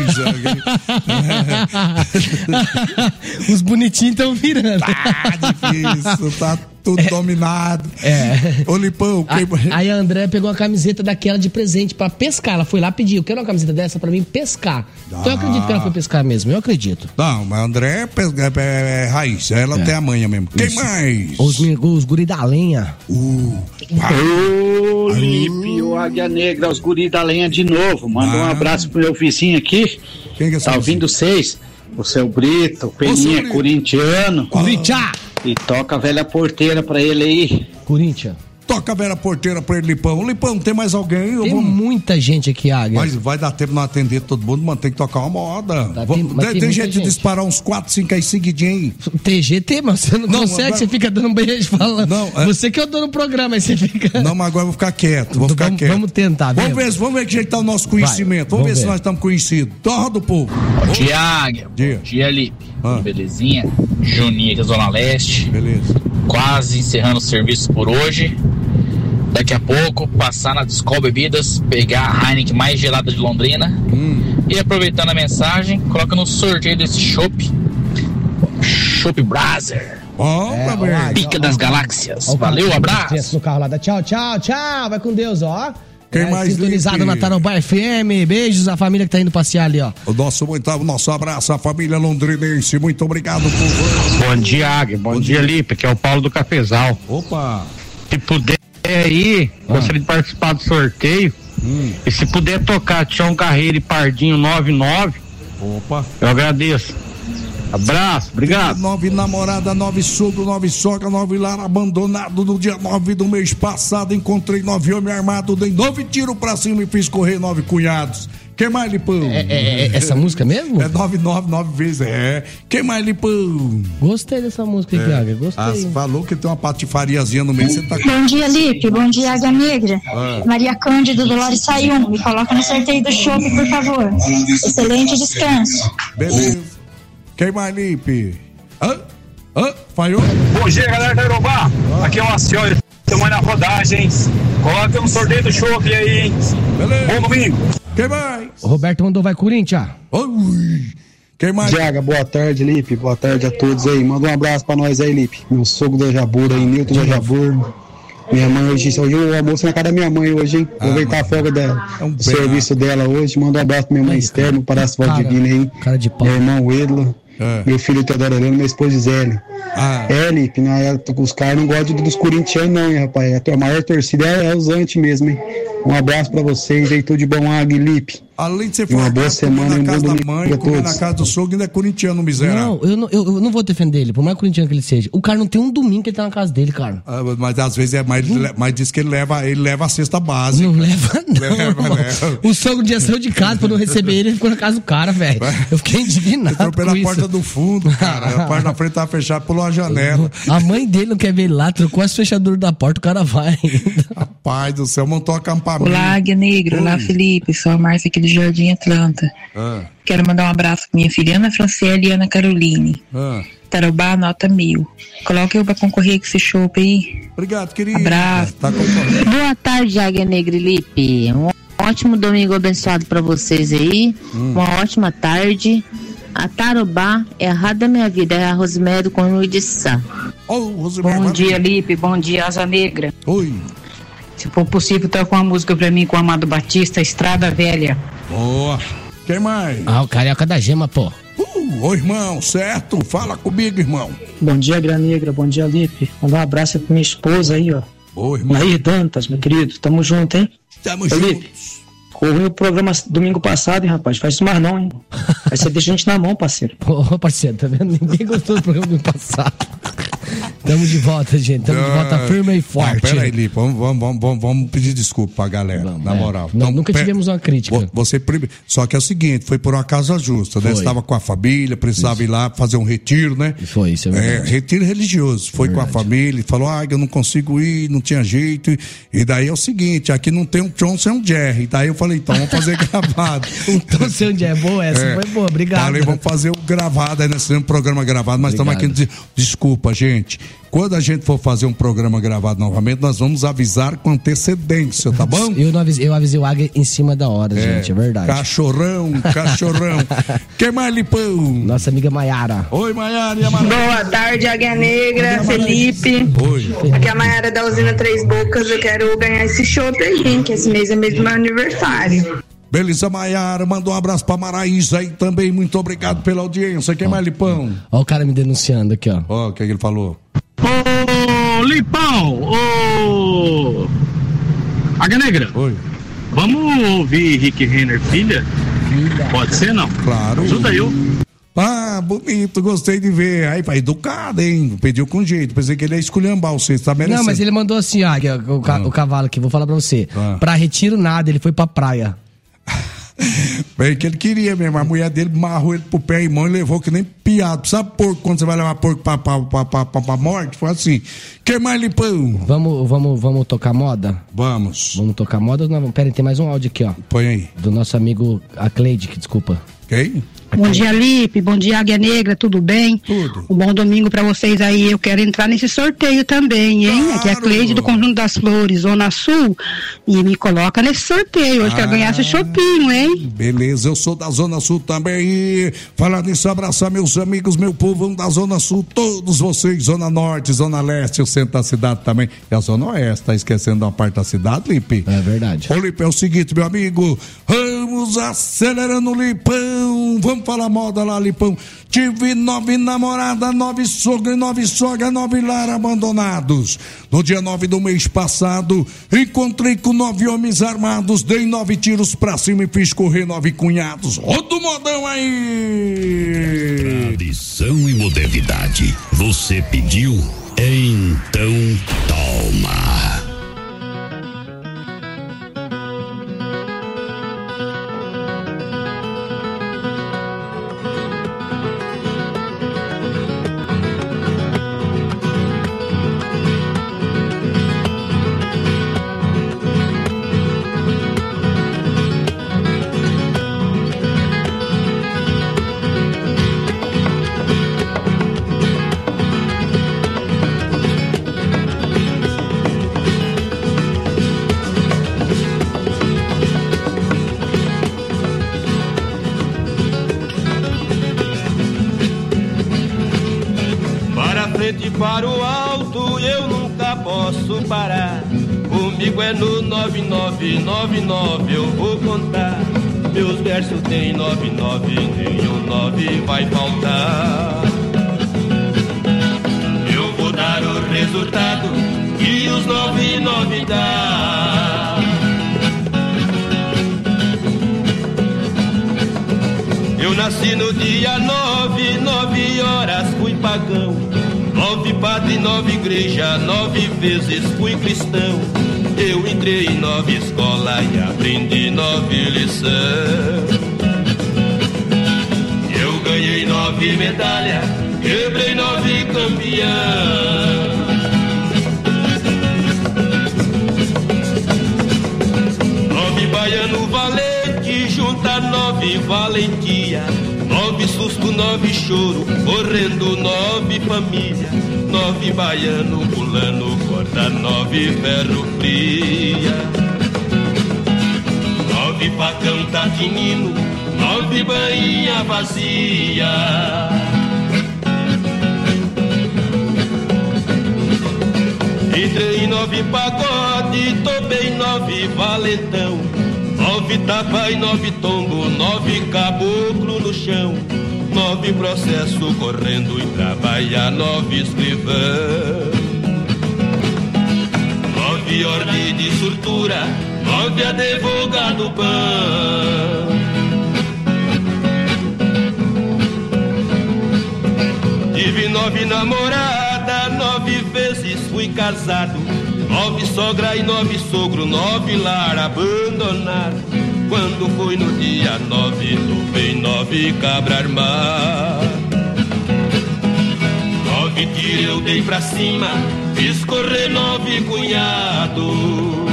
Os bonitinhos estão virando. Tá difícil, tá tudo é. dominado. É. Ô, Lipão. Quem... Aí a André pegou uma camiseta daquela de presente pra pescar. Ela foi lá pedir, eu quero uma camiseta dessa pra mim pescar. Ah. Então eu acredito que ela foi pescar mesmo, eu acredito. Não, mas a André é, é, é raiz, ela é. tem a manha mesmo. Quem Isso. mais? Os, os guri da lenha. Uh. Ô, Lipe, o Águia Negra, os guri da lenha de novo. Manda ah. um abraço pro meu vizinho aqui. Quem que é Tá ouvindo vocês? O seu Brito, o Peninha, corintiano. Corinthians! E toca a velha porteira pra ele aí. Corinthians. Toca a velha porteira pra ele, Lipão. Lipão, tem mais alguém? Tem vou... muita gente aqui, Águia. Mas vai dar tempo de não atender todo mundo, mas tem que tocar uma moda. Tá, tem, tem, tem, tem gente de disparar uns quatro, cinco aí seguidinho aí. T G T, mas você não, não consegue, agora... você fica dando um beijo falando. Não, é... Você que é o dono do programa, aí você fica... Não, mas agora eu vou ficar quieto, vou ficar vamos, quieto. Vamos tentar, vamos ver, vamos ver que jeito tá o nosso conhecimento. Vai, vamos, vamos ver, ver se nós estamos conhecidos. Torra do povo. Bom dia, Águia. Bom dia, dia Lipe. Ah. Belezinha? Juninho aqui da Zona Leste. Beleza. Quase encerrando o serviço por hoje. Daqui a pouco, passar na Skol Bebidas, pegar a Heineken mais gelada de Londrina. Hum. E aproveitando a mensagem, coloca no sorteio desse chopp. Chopp Brasser. Oh, é, Pica ó, das ó, Galáxias. Ó, Valeu, ó, abraço. No carro lá, tchau, tchau, tchau. Vai com Deus, ó. Quem é, mais sintonizado na Tarobá F M. Beijos à família que tá indo passear ali, ó. O nosso, muito, o nosso abraço à família londrinense. Muito obrigado por... Bom dia, Águia. Bom, Bom dia, dia, Lipe. Que é o Paulo do Cafezal. Opa. Se puder aí, ah. gostaria de participar do sorteio. Hum. E se puder tocar Tião Carreiro e Pardinho nove nove. Opa. Eu agradeço. Abraço, obrigado. Nove namorada, nove sogro, nove sogra, nove lar abandonado no dia nove do mês passado. Encontrei nove homens armados, dei nove tiros pra cima e fiz correr nove cunhados. Quem mais, Lipão? É, é, é essa música mesmo? É nove, nove, nove vezes, é. Quem mais, Lipão? Gostei dessa música aqui, é. Águia, gostei. Ah, falou que tem uma patifariazinha no meio, você tá... Bom dia, Lipe, bom dia, Águia Negra. Ah. Maria Cândida, Dolores Sayum, me coloca no sorteio do shopping, por favor. Excelente descanso. Beleza. Quem mais, Lipe? Hã? Hã? Falhou? Bom dia, galera da Tarobá. Ah. Aqui é o Acioli, estamos na rodagem. Coloca um sorteio do shopping aí, hein? Beleza. Bom domingo. Quem mais? O Roberto mandou vai Corinthians. Ui. Quem mais? Diaga, boa tarde, Lipe. Boa tarde a todos aí. Manda um abraço pra nós aí, Lipe. Meu sogro da Jabura aí, Nilton da Jabura. Minha mãe hoje, hoje o almoço na casa da minha mãe hoje, hein? Ah, Aproveitar a folga dela, é um o serviço dela hoje. Manda um abraço pra minha mãe Esther, meu padrasto Valdivino aí. Cara de pau. Meu irmão Edlo, é. meu filho Teodoro Helena, minha esposa Gisele. Ah. É, Lipe, né? Os caras não gostam dos corintianos, não, hein, rapaz? A maior torcida é, é os antes mesmo, hein? Um abraço pra vocês aí, tudo de bom, Águia e Lipe. Além de você uma boa falar, semana na e um casa bom da domingo mãe, pra comer todos. na casa do sogro, ainda é corintiano miserável. Não, eu não, eu, eu não vou defender ele, por mais corintiano que ele seja. O cara não tem um domingo que ele tá na casa dele, cara. Ah, mas às vezes é mais, mas diz que ele leva, ele leva a cesta básica. Não leva, não. Leva, leva. O sogro dia saiu de casa pra não receber ele, ele ficou na casa do cara, velho. Eu fiquei indignado. Entrou pela com porta isso. do fundo, cara. A parte da frente tava fechada, pulou uma janela. A mãe dele não quer ver ele lá, trocou as fechaduras da porta, o cara vai. Rapaz do céu, montou acampamento. Olá, Águia Negra, olá, Felipe, sou a Márcia aqui do Jardim Atlanta. Ah, Quero mandar um abraço pra minha filha Ana Franciele e Ana Caroline. ah. Tarobá, nota mil. Coloca eu pra concorrer com esse chopp aí. Obrigado, querido. Abraço. Tá concorrendo. Boa tarde, Águia Negra e Lipe. Um ótimo domingo abençoado pra vocês aí. Hum. Uma ótima tarde. A Tarobá é a rádio da minha vida, é a Rosemary com o de Sá. Oh, Rosemary, Bom vai- dia, Lipe. Bom dia, Asa Negra. Oi. Se for possível, toca uma música pra mim com o Amado Batista, Estrada Velha. Boa. Quem mais? Ah, o carioca da gema, pô. Uh, ô irmão, certo? Fala comigo, irmão. Bom dia, Águia Negra. Bom dia, Lipe. Mandar um abraço pra minha esposa aí, ó. Ô, irmão. Nair Dantas, meu querido. Tamo junto, hein? Tamo Ô, junto. Lipe, correu o programa domingo passado, hein, rapaz? Faz isso mais não, hein? Aí você deixa a gente na mão, parceiro. Ô, parceiro, tá vendo? Ninguém gostou do programa do ano passado. Tamo de volta, gente. Tamo de volta firme e forte. Ah, pera aí, Lipe, vamos, vamos, vamos, vamos, vamos pedir desculpa pra galera, na é. moral. Não, nunca pe- tivemos uma crítica. Vo- Você prime- Só que é o seguinte, foi por uma causa justa, né? Foi. Você estava com a família, precisava ir lá fazer um retiro, né? Foi, isso é É, verdade. retiro religioso. Foi com a família, falou, ah, eu não consigo ir, não tinha jeito. E daí é o seguinte, aqui não tem um Tron sem um Jerry. Daí eu falei, então vamos fazer gravado. Um Tron sem um Jerry, boa, essa É. foi boa, obrigado. Falei, vamos fazer o gravado aí, nós temos um programa gravado, mas estamos aqui Obrigado. dizer, desculpa, gente. Quando a gente for fazer um programa gravado novamente, nós vamos avisar com antecedência, tá bom? Eu, não avisei, eu avisei o Águia em cima da hora, gente, é verdade. Cachorrão, cachorrão. Quem mais, Lipão? Nossa amiga Maiara. Oi, Maiara e a Maiara. Boa tarde, Águia Negra, Felipe. Oi. Aqui é a Maiara da Usina Três Bocas. Eu quero ganhar esse chopp aí, hein, que esse mês é mês do meu aniversário. Beleza, Maiara, mandou um abraço pra Maraísa aí também, muito obrigado pela audiência. Quem mais, Lipão? Ó o cara me denunciando aqui, ó. Ó, o que, é que ele falou? Ô, Lipão, ô... Águia Negra. Oi. Vamos ouvir Rick Renner, filha? Pode ser, não? Claro. Ajuda eu. Ah, bonito, gostei de ver. Aí, vai educado, hein? Pediu com jeito. Pensei que ele ia esculhambar você, tá merecendo. Não, mas ele mandou assim, ó, o, ca- o cavalo aqui, vou falar pra você. Ah. Pra retiro nada, ele foi pra praia. Bem que ele queria mesmo. A mulher dele marrou ele pro pé e mão e levou que nem piado. Sabe porco quando você vai levar porco pra, pra, pra, pra, pra, pra morte? Foi assim. Quem mais, Lipão? Vamos, vamos, vamos tocar moda? Vamos. Vamos tocar moda? Não, pera aí, tem mais um áudio aqui, ó. Põe aí. Do nosso amigo, a Cleide, que desculpa. Quem? Bom dia, Lipe. Bom dia, Águia Negra. Tudo bem? Tudo. Um bom domingo pra vocês aí. Eu quero entrar nesse sorteio também, hein? Claro. Aqui é a Cleide do Conjunto das Flores, Zona Sul. E me coloca nesse sorteio. Hoje Ah. quero ganhar esse chopinho, hein? Beleza, eu sou da Zona Sul também. E falar nisso, abraçar meus amigos, meu povo da Zona Sul, todos vocês, Zona Norte, Zona Leste, o centro da cidade também. E a Zona Oeste, tá esquecendo uma parte da cidade, Lipe? É verdade. Ô, Lipe, é o seguinte, meu amigo, vamos acelerando, Lipão, vamos falar moda lá, Lipão. Tive nove namoradas, nove sogras, nove sogra, nove lar abandonados. No dia nove do mês passado, encontrei com nove homens armados, dei nove tiros pra cima e fiz correr nove cunhados. Roda o modão aí! Tradição e modernidade. Você pediu? Então toma. Para frente e para o alto, eu nunca posso parar. Comigo é no nove nove nove nove, eu vou contar. Meus versos tem nove nove, nenhum nove vai faltar. Eu vou dar o resultado que os nove nove dá. Eu nasci no dia nove, nove horas fui pagão. Nove padre, nove igreja, nove vezes fui cristão. Eu entrei em nove escola e aprendi nove lição. Eu ganhei nove medalha, quebrei nove campeão. Nove baiano valente, junta nove valentia. Nove susto, nove choro, correndo nove família. Nove baiano pulando corda, nove ferro fria. Nove facão tá finino, nove bainha vazia. Entrei em nove pagode, tomei nove valentão. Nove tapa e nove tombo, nove caboclo no chão. Nove processo correndo e trabalhar, nove escrivão. Nove ordem de surtura, nove advogado bom. Tive nove namorada, nove vezes fui casado. Nove sogra e nove sogro, nove lar abandonado. Quando foi no dia nove, topei nove cabra armado. Nove tiro eu dei pra cima, fiz correr nove cunhado.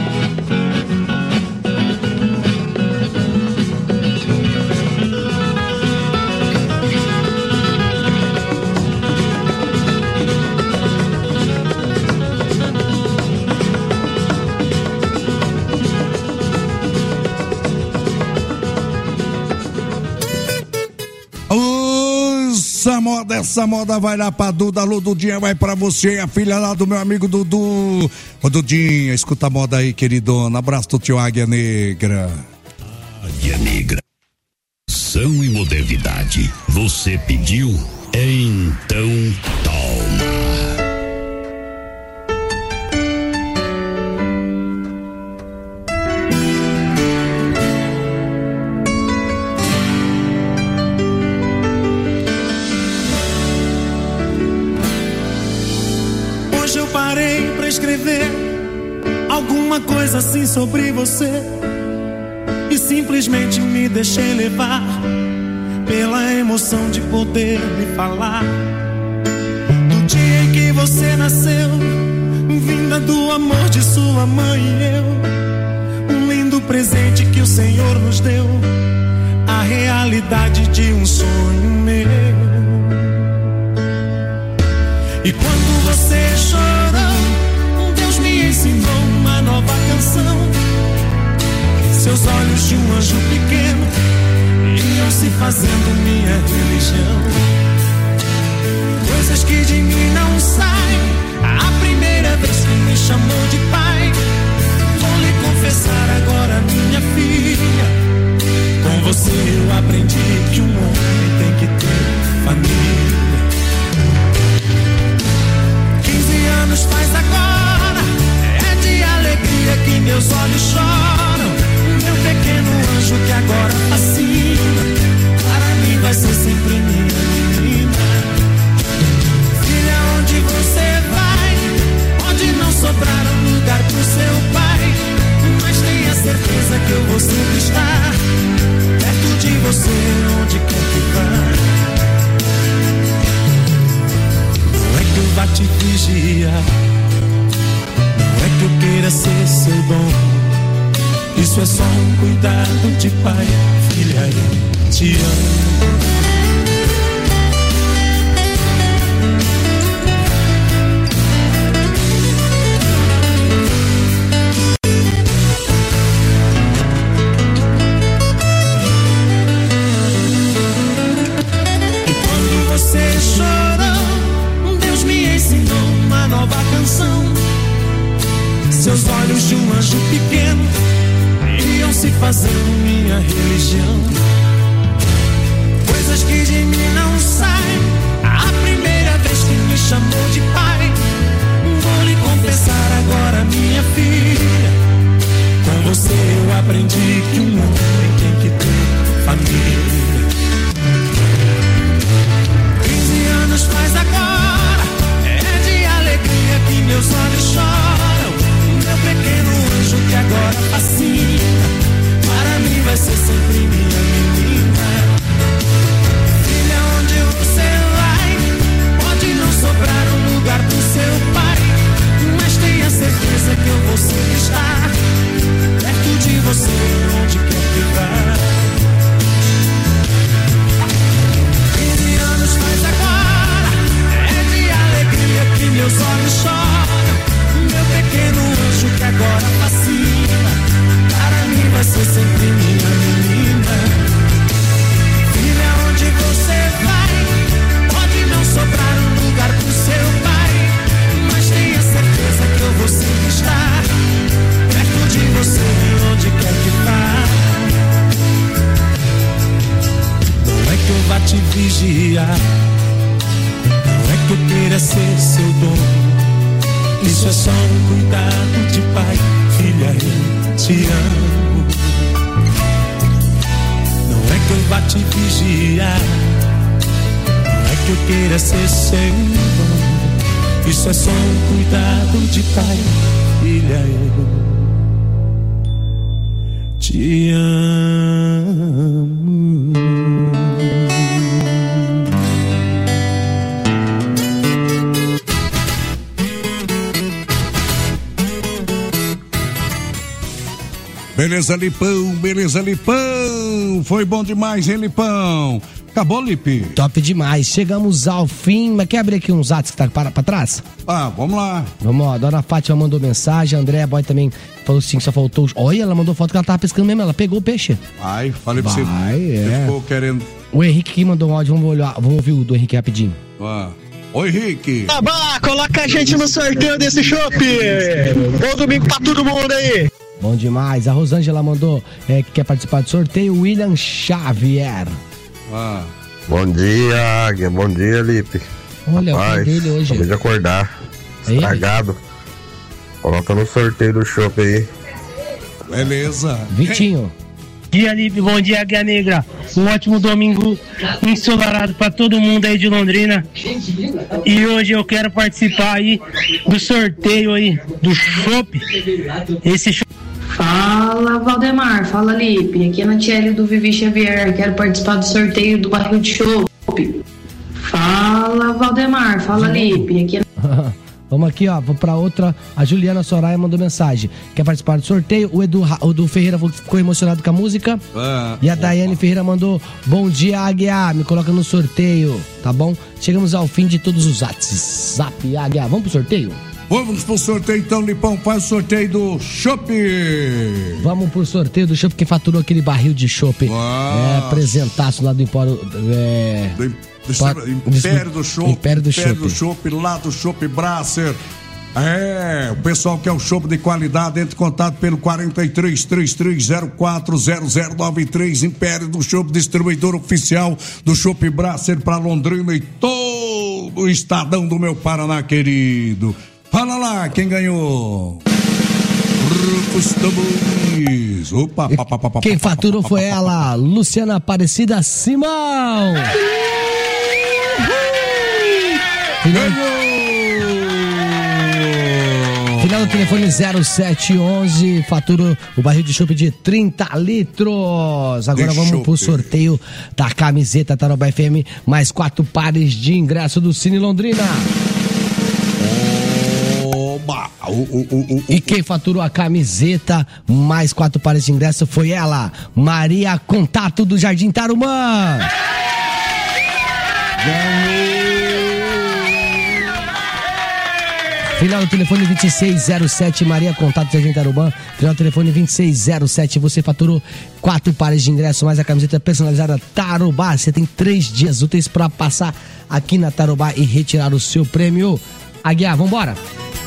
Essa moda, essa moda vai lá pra Duda. Alô, Dudinha, vai pra você, a filha lá do meu amigo Dudu. Ô, Dudinha, escuta a moda aí, queridona. Abraço do tio Águia Negra. Águia Negra. São e modernidade. Você pediu, então toma. Escrever alguma coisa assim sobre você e simplesmente me deixei levar pela emoção de poder me falar do dia em que você nasceu, vinda do amor de sua mãe e eu, um lindo presente que o Senhor nos deu, a realidade de um sonho meu. E quando você chorou, Deus me ensinou uma nova canção. Seus olhos de um anjo pequeno iam se fazendo minha religião. Coisas que de mim não saem. A primeira vez que me chamou de pai, vou lhe confessar agora, minha filha, com você eu aprendi que um homem tem que ter família. Quinze anos faz agora, é de alegria que meus olhos choram. Meu pequeno anjo que agora fascina, para mim vai ser sempre minha menina. Filha, onde você vai, pode não sobrar um lugar pro seu pai, mas tenha certeza que eu vou sempre estar perto de você, onde quer que vá. Não é que eu vá te vigiar, não é que eu queira ser seu dono. Isso é só um cuidado de pai, filha, eu te amo. E quando você chorou, Deus me ensinou uma nova canção. seus olhos de um anjo pequeno iam se fazendo minha religião. Coisas que de mim não saem. A primeira vez que me chamou de pai, vou lhe confessar agora, minha filha, com você eu aprendi que um homem tem que ter família. Quinze anos faz agora, é de alegria que meus olhos choram. Meu pequeno anjo que agora fascina, para mim vai ser sempre minha menina. Filha, onde você vai, pode não sobrar um lugar pro seu pai, mas tenha certeza que eu vou sempre estar perto de você, onde quer que vá. Quinze anos faz agora, é de alegria que meus olhos choram. Meu pequeno anjo que agora fascina, para mim vai ser sempre minha menina. Filha, onde você vai, pode não sobrar um lugar pro seu pai, mas tenha certeza que eu vou sempre estar perto de você, onde quer que vá. Não é que eu vá te vigiar, não é que eu queira ser seu dono. Isso é só um cuidado de pai. Filha, eu te amo. Não é que eu vá te vigiar, não é que eu queira ser seu dono. Isso é só um cuidado de pai. Filha, eu te amo. Beleza, Lipão, beleza, Lipão. Foi bom demais, hein, Lipão? Acabou, Lipe? Top demais. Chegamos ao fim. Mas quer abrir aqui uns atos que tá para pra trás? Ah, vamos lá. Vamos lá. A Dona Fátima mandou mensagem. A Andréa Boy também falou assim, só faltou... Olha, ela mandou foto que ela tava pescando mesmo. Ela pegou o peixe. Ai, falei pra Vai, você. é. Você ficou querendo... O Henrique que mandou um áudio. Vamos olhar. Vamos ouvir o do Henrique rapidinho. Ah. Oi, Henrique. Tá bom, coloca a gente no sorteio desse chopp. Bom domingo pra todo mundo aí. Bom demais. A Rosângela mandou é, que quer participar do sorteio. William Xavier. Ah. Bom dia, Águia. Bom dia, Lipe. Olha, Rapaz, o dele hoje. acabei de acordar. Estragado. Coloca no sorteio do chopp aí. Beleza. Vitinho. Bom dia, Lipe. Bom dia, Águia Negra. Um ótimo domingo ensolarado pra todo mundo aí de Londrina. E hoje eu quero participar aí do sorteio aí do chopp. Esse chopp. Fala, Valdemar. Fala, Lipe. Aqui é a Natiele do Vivi Xavier. Quero participar do sorteio do barril de chopp. Fala, Valdemar. Fala, Lipe. Aqui é... Vamos aqui, ó, pra outra. A Juliana Soraya mandou mensagem. Quer participar do sorteio? O Edu, o Edu Ferreira ficou emocionado com a música. Ah, e a Daiane Ferreira mandou: bom dia, Águia. Me coloca no sorteio, tá bom? Chegamos ao fim de todos os atos. Zap, Águia. Vamos pro sorteio? Vamos pro sorteio então, Lipão. Faz o sorteio do chopp. Vamos pro sorteio do chopp que faturou aquele barril de chopp. É, apresentaço lá do Empório. É... Do Império do Chopp. Império do Império Chopp. do Chopp, lá do Chopp Brasser. É, o pessoal quer o chopp de qualidade, entre em contato pelo quarenta e três, trinta e três, zero quatro, zero zero nove três. Império do Chopp, distribuidor oficial do Chopp Brasser para Londrina e todo o estadão do meu Paraná querido. Fala lá, quem ganhou? Rufus Tambores. Opa, pá, pá, pá, pá, Quem pá, faturou pá, foi pá, ela, Luciana Aparecida Simão. Final, final do telefone zero sete onze, fatura o barril de chopp de trinta litros. Agora De vamos chopp. pro sorteio da camiseta Tarobá F M, mais quatro pares de ingresso do Cine Londrina. Oba! Uh, uh, uh, uh, E quem faturou a camiseta, mais quatro pares de ingresso, foi ela, Maria Contato do Jardim Tarumã. Final do telefone vinte e seis zero sete, Maria Contato Jardim Tarumã. Final do telefone vinte e seis zero sete, você faturou quatro pares de ingresso, mais a camiseta personalizada Tarobá. Você tem três dias úteis para passar aqui na Tarobá e retirar o seu prêmio. Aguiar, vambora?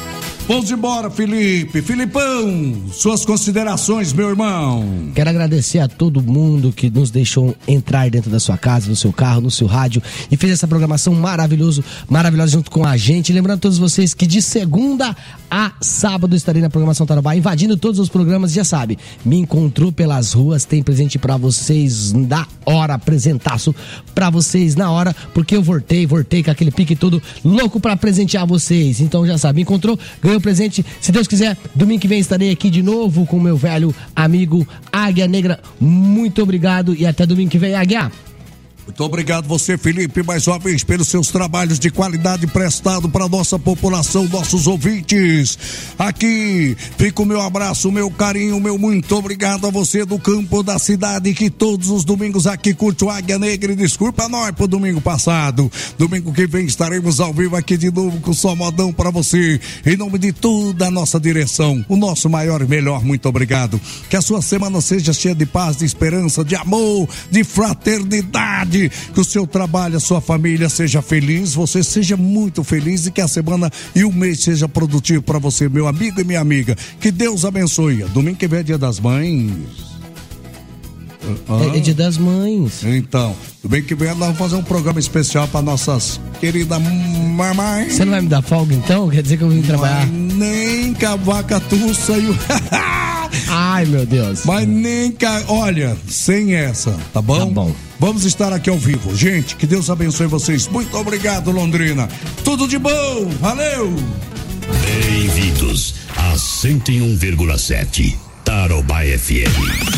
Vamos embora, Felipe. Filipão, suas considerações, meu irmão. Quero agradecer a todo mundo que nos deixou entrar dentro da sua casa, no seu carro, no seu rádio e fez essa programação maravilhoso, maravilhosa junto com a gente. Lembrando a todos vocês que de segunda a sábado estarei na programação Tarobá, invadindo todos os programas, já sabe. Me encontrou pelas ruas, tem presente pra vocês da hora, presentaço pra vocês na hora, porque eu voltei, voltei com aquele pique todo louco pra presentear vocês. Então já sabe, me encontrou, ganhou presente. Se Deus quiser, domingo que vem estarei aqui de novo com meu velho amigo Águia Negra. Muito obrigado e até domingo que vem, Águia. Muito obrigado você, Felipe, mais uma vez pelos seus trabalhos de qualidade prestado para nossa população, nossos ouvintes. Aqui fica o meu abraço, o meu carinho, o meu muito obrigado a você do campo da cidade que todos os domingos aqui curte o Águia Negra. E desculpa nós pro domingo passado. Domingo que vem estaremos ao vivo aqui de novo com só modão para você. Em nome de toda a nossa direção, o nosso maior e melhor, muito obrigado. Que a sua semana seja cheia de paz, de esperança, de amor, de fraternidade. Que o seu trabalho, a sua família seja feliz, você seja muito feliz e que a semana e o mês seja produtivo para você, meu amigo e minha amiga. Que Deus abençoe. Domingo que vem é dia das mães. Ah. É dia das mães. Então, domingo que vem nós vamos fazer um programa especial para nossas queridas mamães. Você não vai me dar folga então? Quer dizer que eu vim trabalhar? Mas nem que a vaca tussa e o... Ai, meu Deus. Mas nem que a... Olha, sem essa, tá bom? Tá bom. Vamos estar aqui ao vivo. Gente, que Deus abençoe vocês. Muito obrigado, Londrina. Tudo de bom. Valeu. Bem-vindos a cento e um vírgula sete Tarobá F M.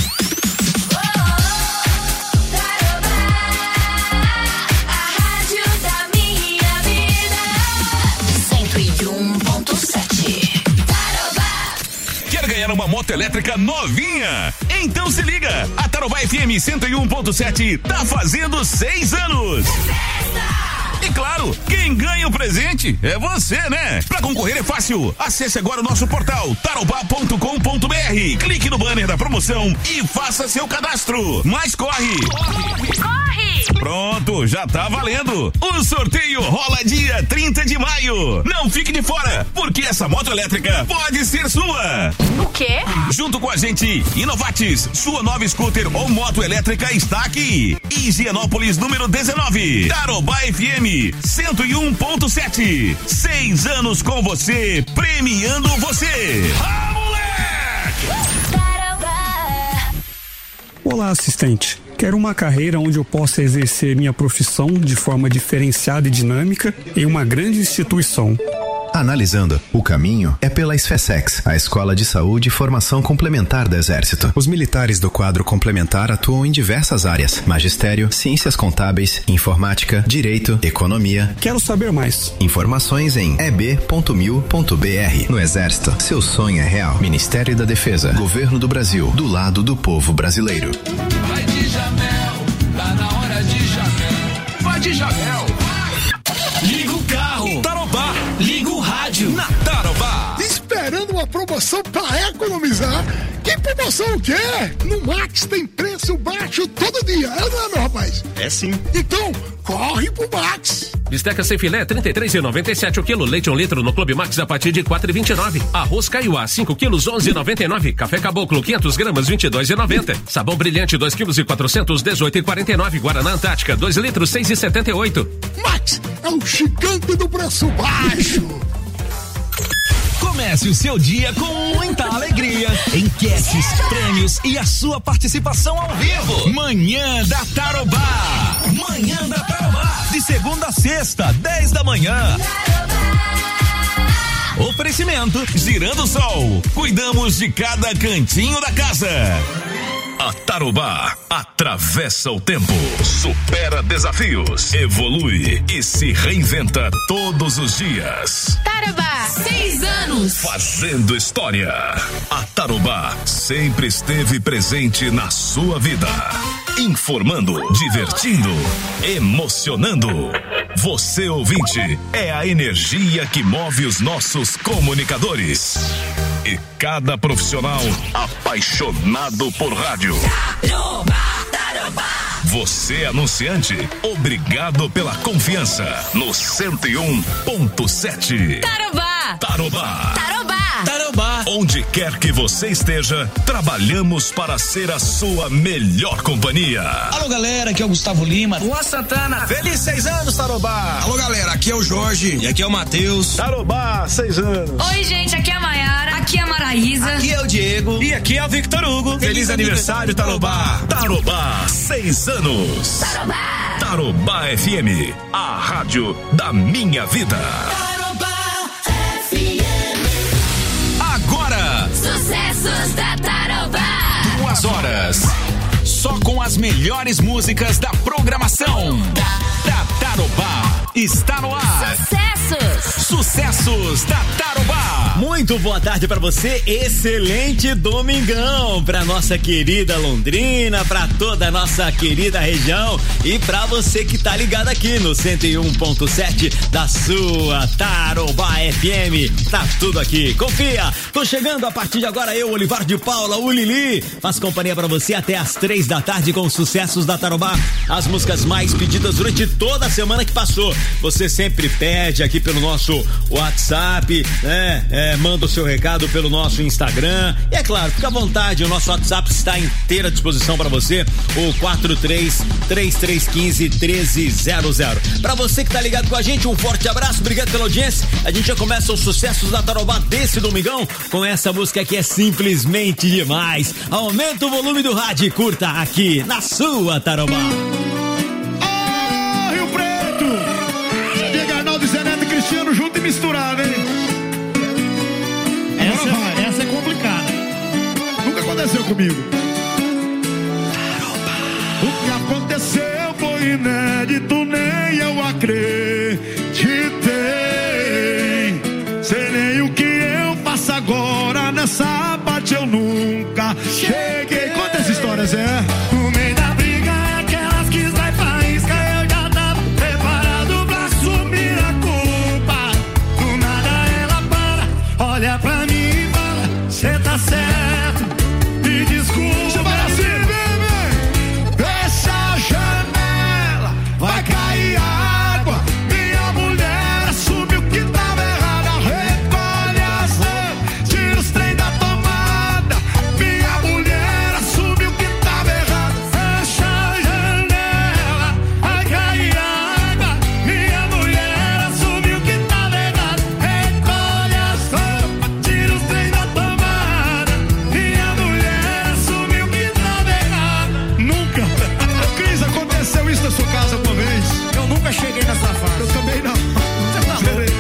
Ganhar uma moto elétrica novinha? Então se liga, a Tarobá F M cento e um ponto sete tá fazendo seis anos. E claro, quem ganha o presente é você, né? Pra concorrer é fácil. Acesse agora o nosso portal tarobá ponto com ponto br. Clique no banner da promoção e faça seu cadastro. Mas corre! Corre! Corre! Pronto, já tá valendo. O sorteio rola dia trinta de maio. Não fique de fora, porque essa moto elétrica pode ser sua. O quê? Junto com a gente, Inovatis, sua nova scooter ou moto elétrica está aqui. Higienópolis número dezenove. Tarobá F M cento e um ponto sete. Seis anos com você, premiando você. Ah, moleque! Olá, assistente. Quero uma carreira onde eu possa exercer minha profissão de forma diferenciada e dinâmica em uma grande instituição. Analisando, o caminho é pela SFESEX, a Escola de Saúde e Formação Complementar do Exército. Os militares do quadro complementar atuam em diversas áreas: magistério, ciências contábeis, informática, direito, economia. Quero saber mais. Informações em e b ponto mil ponto b r. No Exército, seu sonho é real. Ministério da Defesa, Governo do Brasil, do lado do povo brasileiro. Vai de Jamel, tá na hora de Jamel. Vai de Jamel. Liga o carro, Tarobá. Liga o rádio na Tarobá. Esperando uma promoção pra economizar? Que promoção o quê? No Max tem preço baixo todo dia, é ou não é, meu rapaz? É sim. Então, corre pro Max. Bisteca sem filé, trinta e três reais e noventa e sete o quilo. Leite um litro no Clube Max a partir de quatro reais e vinte e nove. Arroz Caiuá, cinco quilos, onze reais e noventa e nove. Café Caboclo, quinhentas gramas, vinte e dois reais e noventa. Sabão Brilhante, dois quilos e quatrocentos, dezoito reais e quarenta e nove. Guaraná Antártica, dois litros, seis reais e setenta e oito. Max é o gigante do preço baixo. Comece o seu dia com muita alegria, enquetes, prêmios e a sua participação ao vivo. Manhã da Tarobá. Manhã da Tarobá. De segunda a sexta, dez da manhã. Oferecimento Girando Sol. Cuidamos de cada cantinho da casa. A Tarobá atravessa o tempo, supera desafios, evolui e se reinventa todos os dias. Tarobá, seis anos. Fazendo história. A Tarobá sempre esteve presente na sua vida. Informando, divertindo, emocionando. Você, ouvinte, é a energia que move os nossos comunicadores. E cada profissional apaixonado por rádio. Tarobá, Tarobá. Você, anunciante, obrigado pela confiança no cento e um ponto sete. Tarobá. Tarobá. Tarobá. Tarobá. Tarobá. Onde quer que você esteja, trabalhamos para ser a sua melhor companhia. Alô, galera, aqui é o Gustavo Lima. Luan Santana. Feliz seis anos, Tarobá. Alô, galera, aqui é o Jorge. E aqui é o Matheus. Tarobá, seis anos. Oi, gente, aqui é a Maiara. Aqui é a Maraísa. Aqui é o Diego. E aqui é o Victor Hugo. Feliz, Feliz aniversário, Tarobá. Tarobá, seis anos. Tarobá. Tarobá F M, a rádio da minha vida. Tarobá F M. Agora, sucessos da Tarobá. Duas horas, só com as melhores músicas da programação da Tarobá. Está no ar. Sucessos. Sucessos da Tarobá. Muito boa tarde pra você, excelente domingão pra nossa querida Londrina, pra toda a nossa querida região e pra você que tá ligado aqui no cento e um ponto sete da sua Tarobá F M. Tá tudo aqui, confia. Tô chegando a partir de agora eu, Olivar de Paula, o Lili, faz companhia pra você até as três da tarde com os sucessos da Tarobá, as músicas mais pedidas durante toda a semana que passou. Você sempre pede aqui pelo nosso WhatsApp, né? É, manda o seu recado pelo nosso Instagram. E é claro, fica à vontade, o nosso WhatsApp está inteira à disposição para você, o quatro três três três um cinco um três zero zero. Para você que tá ligado com a gente, um forte abraço, obrigado pela audiência. A gente já começa os sucessos da Tarobá desse domingão com essa música que é simplesmente demais. Aumenta o volume do rádio e curta aqui na sua Tarobá. Cristiano junto e misturado, hein? Essa, é, essa é complicada. Nunca aconteceu comigo. O que aconteceu foi inédito, nem eu acreditei. Sei nem o que eu faço agora nessa parte, eu nunca cheguei. Conta essa história, Zé. No meio da briga é aquelas que vai faísca, eu já tava preparado pra assumir a culpa. Do nada ela para, olha pra mim e fala, cê tá certo, me desculpa. Você vai assim, bebê. Fecha a janela, vai cair água. Minha mulher assumiu que tava errada. Recolhe as roupas, tira os trem da tomada. Minha mulher assumiu que tava errada. Fecha a janela, vai cair água. Minha mulher assumiu que tava errada. Recolhe as roupas, tira os trem da tomada. Minha mulher assumiu que tava errada. Nunca. Cris, aconteceu isso na sua casa uma vez? Eu nunca cheguei nessa fase. Eu também não. Você tá louco?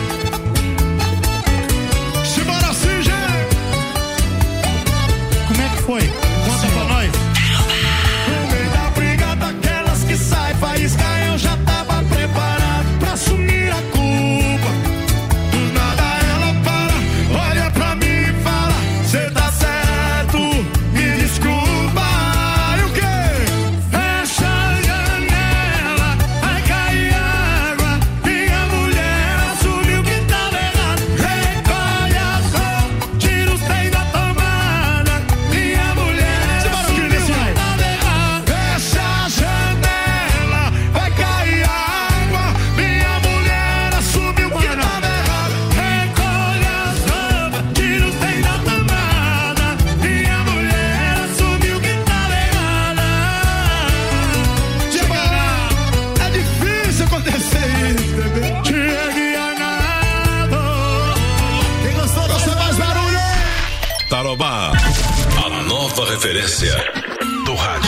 Simbora assim, gente. Como é que foi? Conta pra nós. No meio da briga daquelas que sai faísca, eu já tava preparado pra assumir a culpa. Do nada ela para, olha pra mim e fala, cê tá certo, me desculpa. E o quê? Fecha a janela, vai cair água. Minha mulher assumiu que tava errado. Recolhe as roupas, tira os trem da tomada. Minha mulher assumiu que tava errado. Fecha a janela, vai cair água. Minha mulher assumiu que tava errado. Recolhe as roupas, tira os trem da tomada. Minha mulher assumiu que tava errada. Chega, é difícil acontecer isso, bebê. Chega, nada. Quem gostou, você mais barulho. Tarobá, a nova referência do rádio.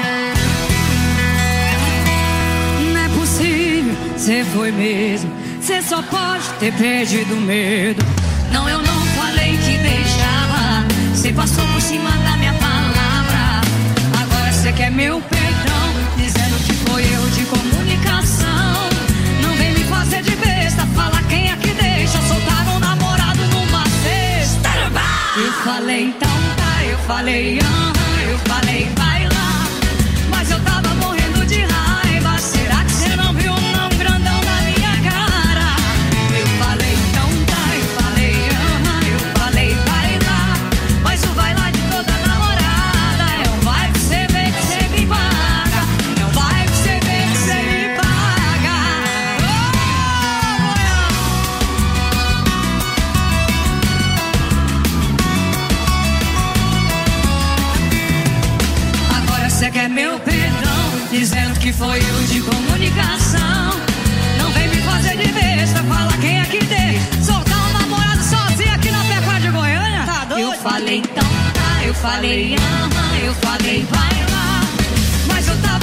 Não é possível, cê foi mesmo. Cê só pode ter perdido o medo. Não, eu não falei que deixava. Cê passou por cima da minha palavra. Agora cê quer meu perdão, dizendo que foi erro de comunicação. Não vem me fazer de besta, fala quem é que deixa soltar um namorado numa cesta. Eu falei então tá, eu falei aham, eu falei vai lá. Mas eu tava morrendo de raiva. Será que cê não viu um não grandão na minha cara? Eu falei então tá, eu falei aham, eu falei vai lá. Mas o vai lá de toda namorada é um vai que cê vê que cê me paga. É um vai que cê vê que cê me paga. foi erro de comunicação. Não vem me fazer de besta, fala quem é que tem. Soltar um namorado sozinho aqui na pecuária de Goiânia? Tá doido? Eu falei então tá, eu falei ama, eu falei vai lá. Mas eu tava